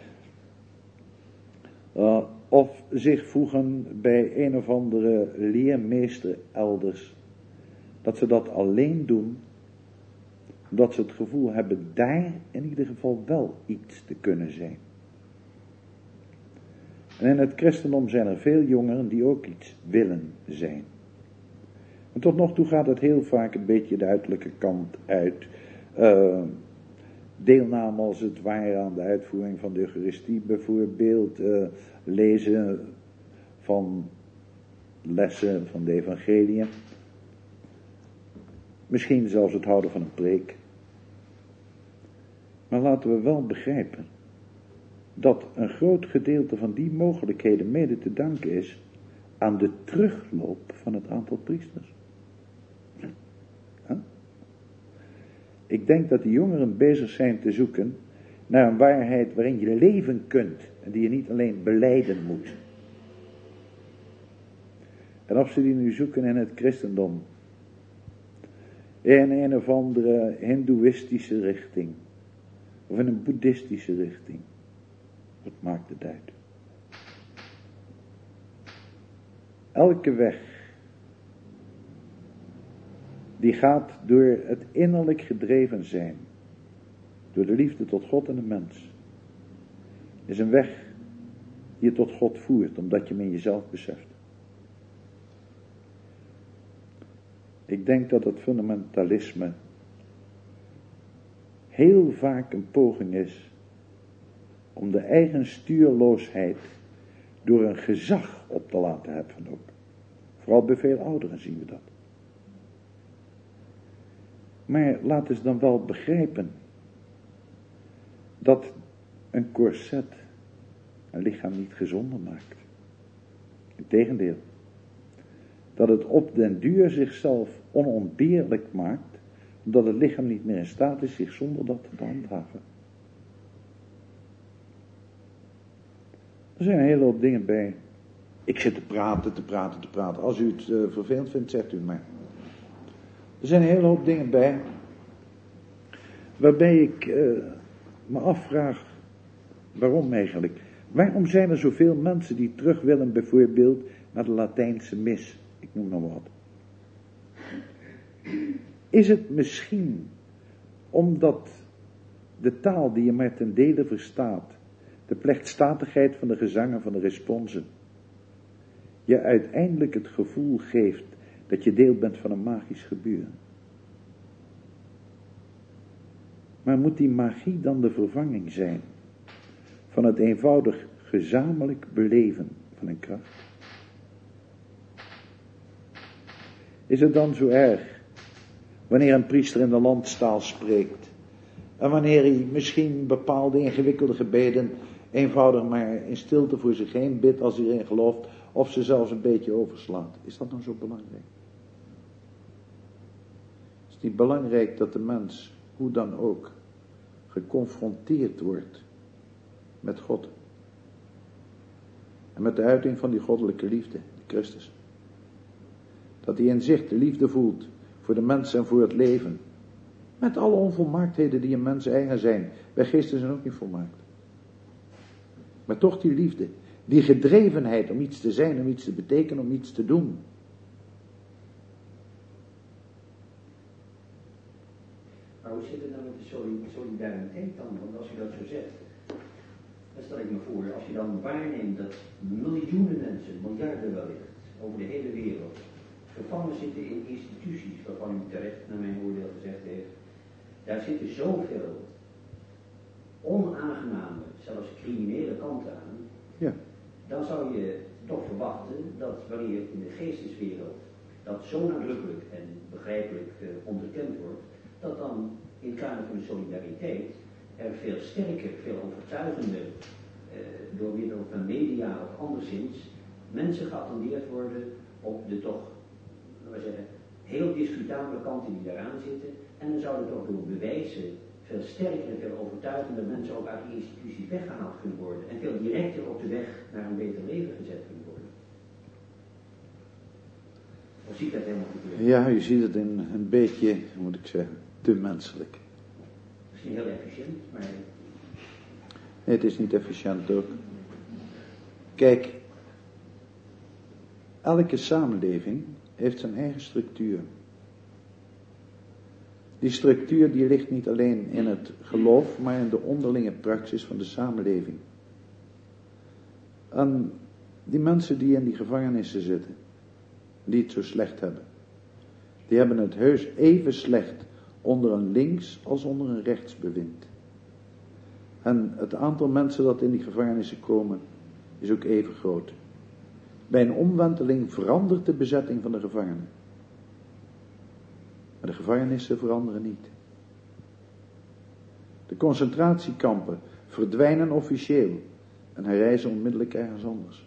of zich voegen bij een of andere leermeester elders, dat ze dat alleen doen, omdat ze het gevoel hebben daar in ieder geval wel iets te kunnen zijn. En in het christendom zijn er veel jongeren die ook iets willen zijn. En tot nog toe gaat het heel vaak een beetje de uiterlijke kant uit. Deelname als het ware aan de uitvoering van de Eucharistie bijvoorbeeld. Lezen van lessen van de evangeliën. Misschien zelfs het houden van een preek. Maar laten we wel begrijpen dat een groot gedeelte van die mogelijkheden mede te danken is aan de terugloop van het aantal priesters. Ik denk dat de jongeren bezig zijn te zoeken naar een waarheid waarin je leven kunt en die je niet alleen belijden moet. En of ze die nu zoeken in het christendom, in een of andere hindoeïstische richting, of in een boeddhistische richting. Wat maakt het uit? Elke weg die gaat door het innerlijk gedreven zijn, door de liefde tot God en de mens, is een weg die je tot God voert, omdat je hem in jezelf beseft. Ik denk dat het fundamentalisme heel vaak een poging is om de eigen stuurloosheid door een gezag op te laten heffen ook. Vooral bij veel ouderen zien we dat. Maar laat eens dan wel begrijpen dat een corset een lichaam niet gezonder maakt. Integendeel, dat het op den duur zichzelf onontbeerlijk maakt, omdat het lichaam niet meer in staat is zich zonder dat te handhaven. Er zijn een hele hoop dingen bij. Ik zit te praten. Als u het vervelend vindt, zegt u het maar. Er zijn een hele hoop dingen bij, waarbij ik me afvraag, waarom eigenlijk? Waarom zijn er zoveel mensen die terug willen bijvoorbeeld naar de Latijnse mis? Ik noem nog wat. Is het misschien omdat de taal die je maar ten dele verstaat, de plechtstatigheid van de gezangen van de responsen, je uiteindelijk het gevoel geeft dat je deel bent van een magisch gebeuren? Maar moet die magie dan de vervanging zijn van het eenvoudig gezamenlijk beleven van een kracht? Is het dan zo erg wanneer een priester in de landstaal spreekt en wanneer hij misschien bepaalde ingewikkelde gebeden eenvoudig maar in stilte voor zich heen bidt als hij erin gelooft, of ze zelfs een beetje overslaat? Is dat dan zo belangrijk? Is het niet belangrijk dat de mens, hoe dan ook, geconfronteerd wordt met God en met de uiting van die goddelijke liefde, de Christus? Dat hij in zich de liefde voelt voor de mens en voor het leven, met alle onvolmaaktheden die een mens eigen zijn. Wij geesten zijn ook niet volmaakt. Maar toch die liefde, die gedrevenheid om iets te zijn, om iets te betekenen, om iets te doen. Maar hoe zit het nou met de solidariteit dan? Want als u dat zo zegt, dan stel ik me voor, als je dan waarneemt dat miljoenen mensen, miljarden wellicht, over de hele wereld, gevangen zitten in instituties waarvan u terecht naar mijn oordeel gezegd heeft, daar zitten zoveel onaangename, zelfs criminele kanten aan, Ja. Dan zou je toch verwachten dat wanneer in de geesteswereld dat zo nadrukkelijk en begrijpelijk onderkend wordt, dat dan in het kader van de solidariteit er veel sterker, veel overtuigender, door middel van media of anderszins, mensen geattendeerd worden op de toch, laten we zeggen, heel discutabele kanten die daaraan zitten. En dan zouden toch door bewijzen veel sterker en veel overtuigender mensen ook uit die institutie weggehaald kunnen worden. En veel directer op de weg naar een beter leven gezet kunnen worden. Of zie ik dat helemaal goed? Ja, je ziet het in een beetje, hoe moet ik zeggen, te menselijk. Misschien heel efficiënt, maar... Nee, het is niet efficiënt ook. Kijk, elke samenleving heeft zijn eigen structuur. Die structuur die ligt niet alleen in het geloof, maar in de onderlinge praxis van de samenleving. En die mensen die in die gevangenissen zitten, die het zo slecht hebben, die hebben het heus even slecht onder een links als onder een rechts bewind. En het aantal mensen dat in die gevangenissen komen, is ook even groot. Bij een omwenteling verandert de bezetting van de gevangenen. Maar de gevangenissen veranderen niet. De concentratiekampen verdwijnen officieel en herrijzen onmiddellijk ergens anders.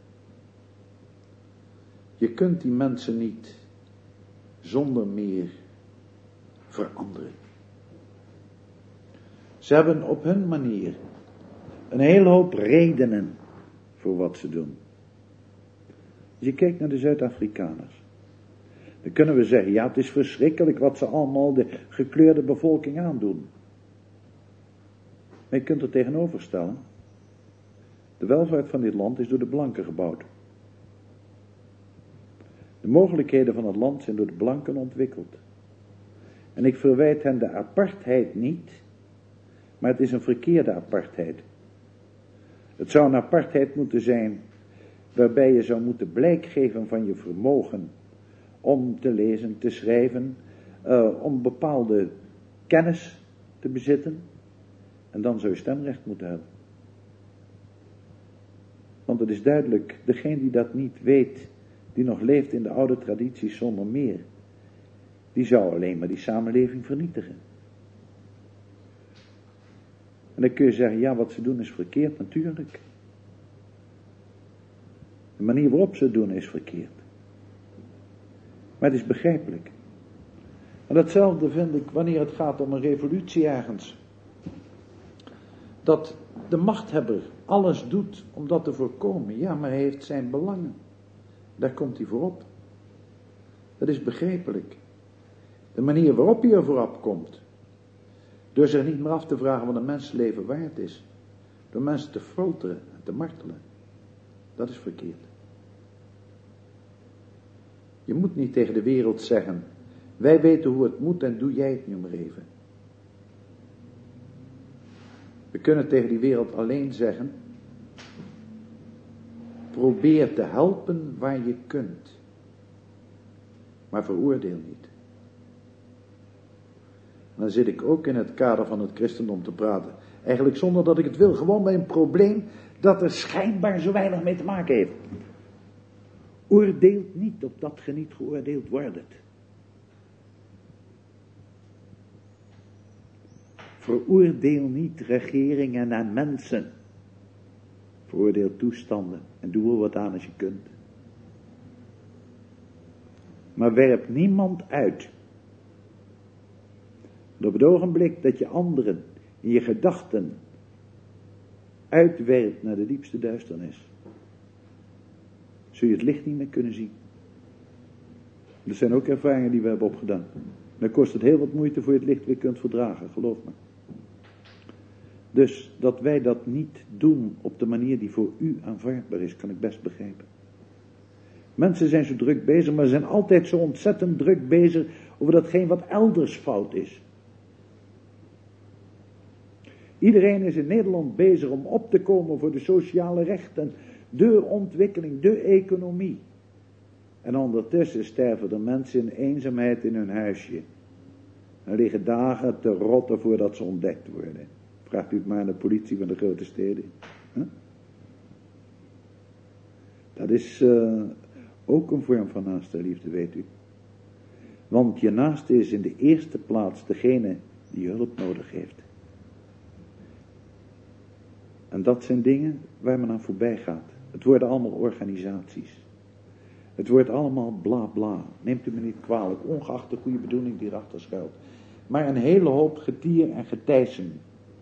Je kunt die mensen niet zonder meer veranderen. Ze hebben op hun manier een hele hoop redenen voor wat ze doen. Als je kijkt naar de Zuid-Afrikaners, Dan kunnen we zeggen, ja, het is verschrikkelijk wat ze allemaal de gekleurde bevolking aandoen. Maar je kunt er tegenover stellen, de welvaart van dit land is door de blanken gebouwd. De mogelijkheden van het land zijn door de blanken ontwikkeld. En ik verwijt hen de apartheid niet, maar het is een verkeerde apartheid. Het zou een apartheid moeten zijn waarbij je zou moeten blijk geven van je vermogen om te lezen, te schrijven, om bepaalde kennis te bezitten. En dan zou je stemrecht moeten hebben. Want het is duidelijk, degene die dat niet weet, die nog leeft in de oude tradities zonder meer, die zou alleen maar die samenleving vernietigen. En dan kun je zeggen, ja, wat ze doen is verkeerd, natuurlijk. De manier waarop ze het doen is verkeerd. Maar het is begrijpelijk. En datzelfde vind ik wanneer het gaat om een revolutie ergens. Dat de machthebber alles doet om dat te voorkomen. Ja, maar hij heeft zijn belangen. Daar komt hij voor op. Dat is begrijpelijk. De manier waarop hij er voorop komt. Door zich niet meer af te vragen wat een mensenleven waard is. Door mensen te folteren en te martelen. Dat is verkeerd. Je moet niet tegen de wereld zeggen, wij weten hoe het moet en doe jij het nu maar even. We kunnen tegen die wereld alleen zeggen, probeer te helpen waar je kunt. Maar veroordeel niet. En dan zit ik ook in het kader van het christendom te praten. Eigenlijk zonder dat ik het wil, gewoon bij een probleem dat er schijnbaar zo weinig mee te maken heeft. Oordeelt niet opdat ge niet geoordeeld wordt. Veroordeel niet regeringen en mensen. Veroordeel toestanden en doe er wat aan als je kunt. Maar werp niemand uit. En op het ogenblik dat je anderen in je gedachten uitwerpt naar de diepste duisternis, zul je het licht niet meer kunnen zien. Dat zijn ook ervaringen die we hebben opgedaan. Dan kost het heel wat moeite voor je het licht weer kunt verdragen, geloof me. Dus dat wij dat niet doen op de manier die voor u aanvaardbaar is, kan ik best begrijpen. Mensen zijn zo druk bezig, maar ze zijn altijd zo ontzettend druk bezig over datgene wat elders fout is. Iedereen is in Nederland bezig om op te komen voor de sociale rechten, de ontwikkeling, de economie. En ondertussen sterven er mensen in eenzaamheid in hun huisje. En liggen dagen te rotten voordat ze ontdekt worden. Vraagt u het maar aan de politie van de grote steden. Huh? Dat is ook een vorm van naastenliefde, weet u. Want je naaste is in de eerste plaats degene die hulp nodig heeft. En dat zijn dingen waar men aan voorbij gaat. Het worden allemaal organisaties. Het wordt allemaal bla bla. Neemt u me niet kwalijk, ongeacht de goede bedoeling die erachter schuilt. Maar een hele hoop getier en getijsen.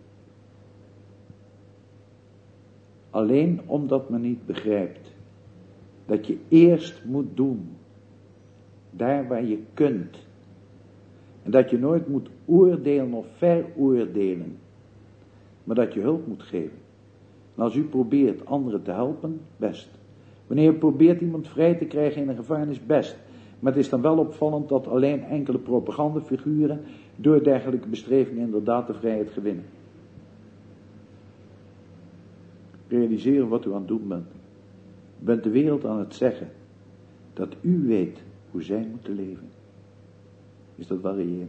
Alleen omdat men niet begrijpt dat je eerst moet doen daar waar je kunt. En dat je nooit moet oordelen of veroordelen, maar dat je hulp moet geven. En als u probeert anderen te helpen, best. Wanneer u probeert iemand vrij te krijgen in een gevangenis, best. Maar het is dan wel opvallend dat alleen enkele propagandafiguren door dergelijke bestrevingen inderdaad de vrijheid gewinnen. Realiseren wat u aan het doen bent. U bent de wereld aan het zeggen dat u weet hoe zij moeten leven. Is dat wel reëel?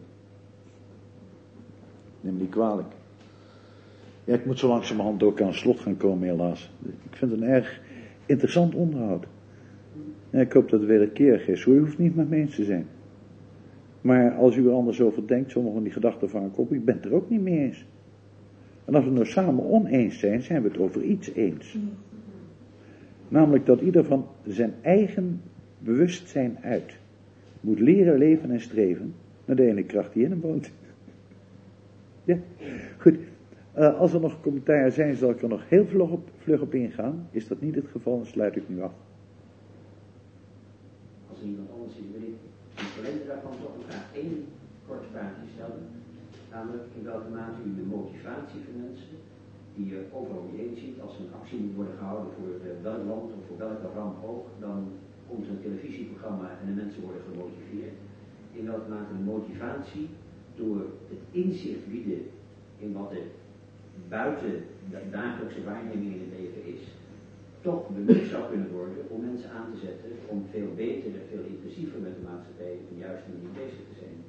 Neem me niet kwalijk. Ja, ik moet zo langzamerhand ook aan het slot gaan komen, helaas. Ik vind het een erg interessant onderhoud. Ja, ik hoop dat het wederkerig is. U hoeft niet met me eens te zijn. Maar als u er anders over denkt, sommige van die gedachten vangen op, ik ben het er ook niet mee eens. En als we nou samen oneens zijn, zijn we het over iets eens. Namelijk dat ieder van zijn eigen bewustzijn uit moet leren leven en streven naar de ene kracht die in hem woont. Ja, goed. Als er nog commentaar zijn, zal ik er nog heel vlug op ingaan. Is dat niet het geval, dan sluit ik nu af. Als er iemand anders is, wil ik fundamenten daarvan toch graag één kort vraagje stellen. Namelijk in welke mate u de motivatie van mensen, die je overal om je heen ziet, als een actie moet worden gehouden voor welk land of voor welke ramp ook, dan komt er een televisieprogramma en de mensen worden gemotiveerd. In welke mate de motivatie door het inzicht bieden in wat er buiten de dagelijkse waarneming in het leven is, toch benut zou kunnen worden om mensen aan te zetten om veel beter en veel intensiever met de maatschappij op de juiste manier bezig te zijn.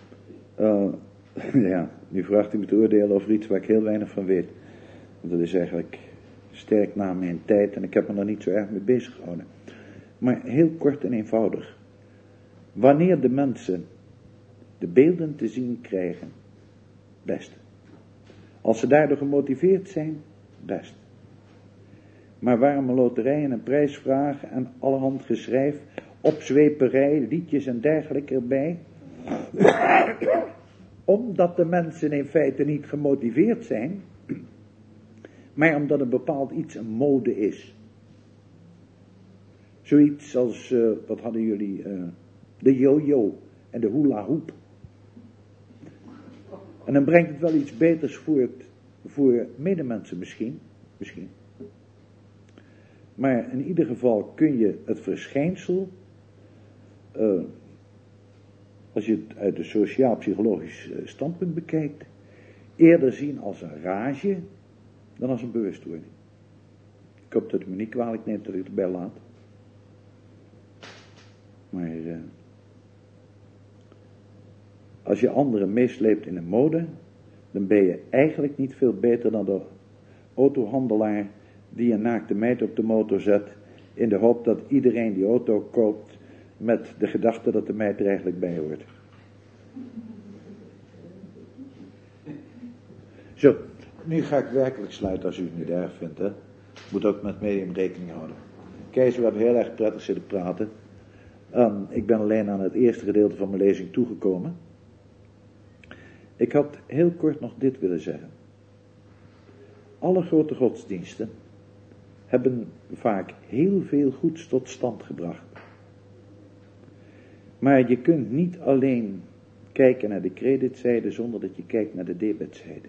Ja, nu vraagt u me te oordelen over iets waar ik heel weinig van weet. Want dat is eigenlijk sterk na mijn tijd en ik heb me daar niet zo erg mee bezig gehouden. Maar heel kort en eenvoudig. Wanneer de mensen de beelden te zien krijgen, best. Als ze daardoor gemotiveerd zijn, best. Maar waarom een loterij en een prijsvraag en allerhand geschrijf, opzweperij, liedjes en dergelijke erbij? Omdat de mensen in feite niet gemotiveerd zijn, maar omdat een bepaald iets een mode is. Zoiets als, wat hadden jullie, de yo-yo en de hula hoop. En dan brengt het wel iets beters voor medemensen misschien. Maar in ieder geval kun je het verschijnsel, als je het uit een sociaal-psychologisch standpunt bekijkt, eerder zien als een rage dan als een bewustwording. Ik hoop dat u me niet kwalijk neemt dat ik het erbij laat. Maar als je anderen meesleept in een mode, dan ben je eigenlijk niet veel beter dan de autohandelaar die een naakte meid op de motor zet, in de hoop dat iedereen die auto koopt met de gedachte dat de meid er eigenlijk bij hoort. Zo, nu ga ik werkelijk sluiten als u het niet erg vindt, hè. Moet ook met medium rekening houden. Kees, we hebben heel erg prettig zitten praten. Ik ben alleen aan het eerste gedeelte van mijn lezing toegekomen. Ik had heel kort nog dit willen zeggen. Alle grote godsdiensten hebben vaak heel veel goeds tot stand gebracht. Maar je kunt niet alleen kijken naar de creditzijde zonder dat je kijkt naar de debetzijde.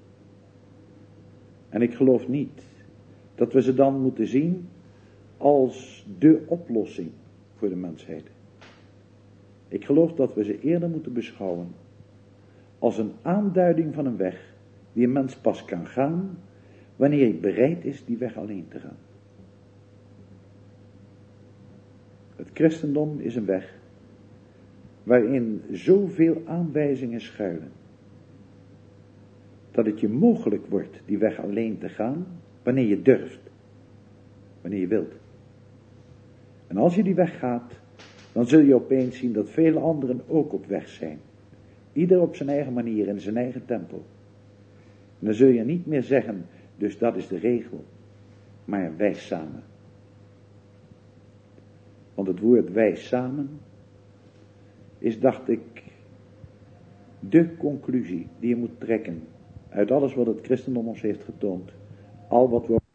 En ik geloof niet dat we ze dan moeten zien als de oplossing voor de mensheid. Ik geloof dat we ze eerder moeten beschouwen als een aanduiding van een weg die een mens pas kan gaan wanneer hij bereid is die weg alleen te gaan. Het christendom is een weg waarin zoveel aanwijzingen schuilen dat het je mogelijk wordt die weg alleen te gaan wanneer je durft, wanneer je wilt. En als je die weg gaat, dan zul je opeens zien dat vele anderen ook op weg zijn. Ieder op zijn eigen manier, in zijn eigen tempo. En dan zul je niet meer zeggen, dus dat is de regel, maar wij samen. Want het woord wij samen is, dacht ik, de conclusie die je moet trekken uit alles wat het christendom ons heeft getoond. Al wat we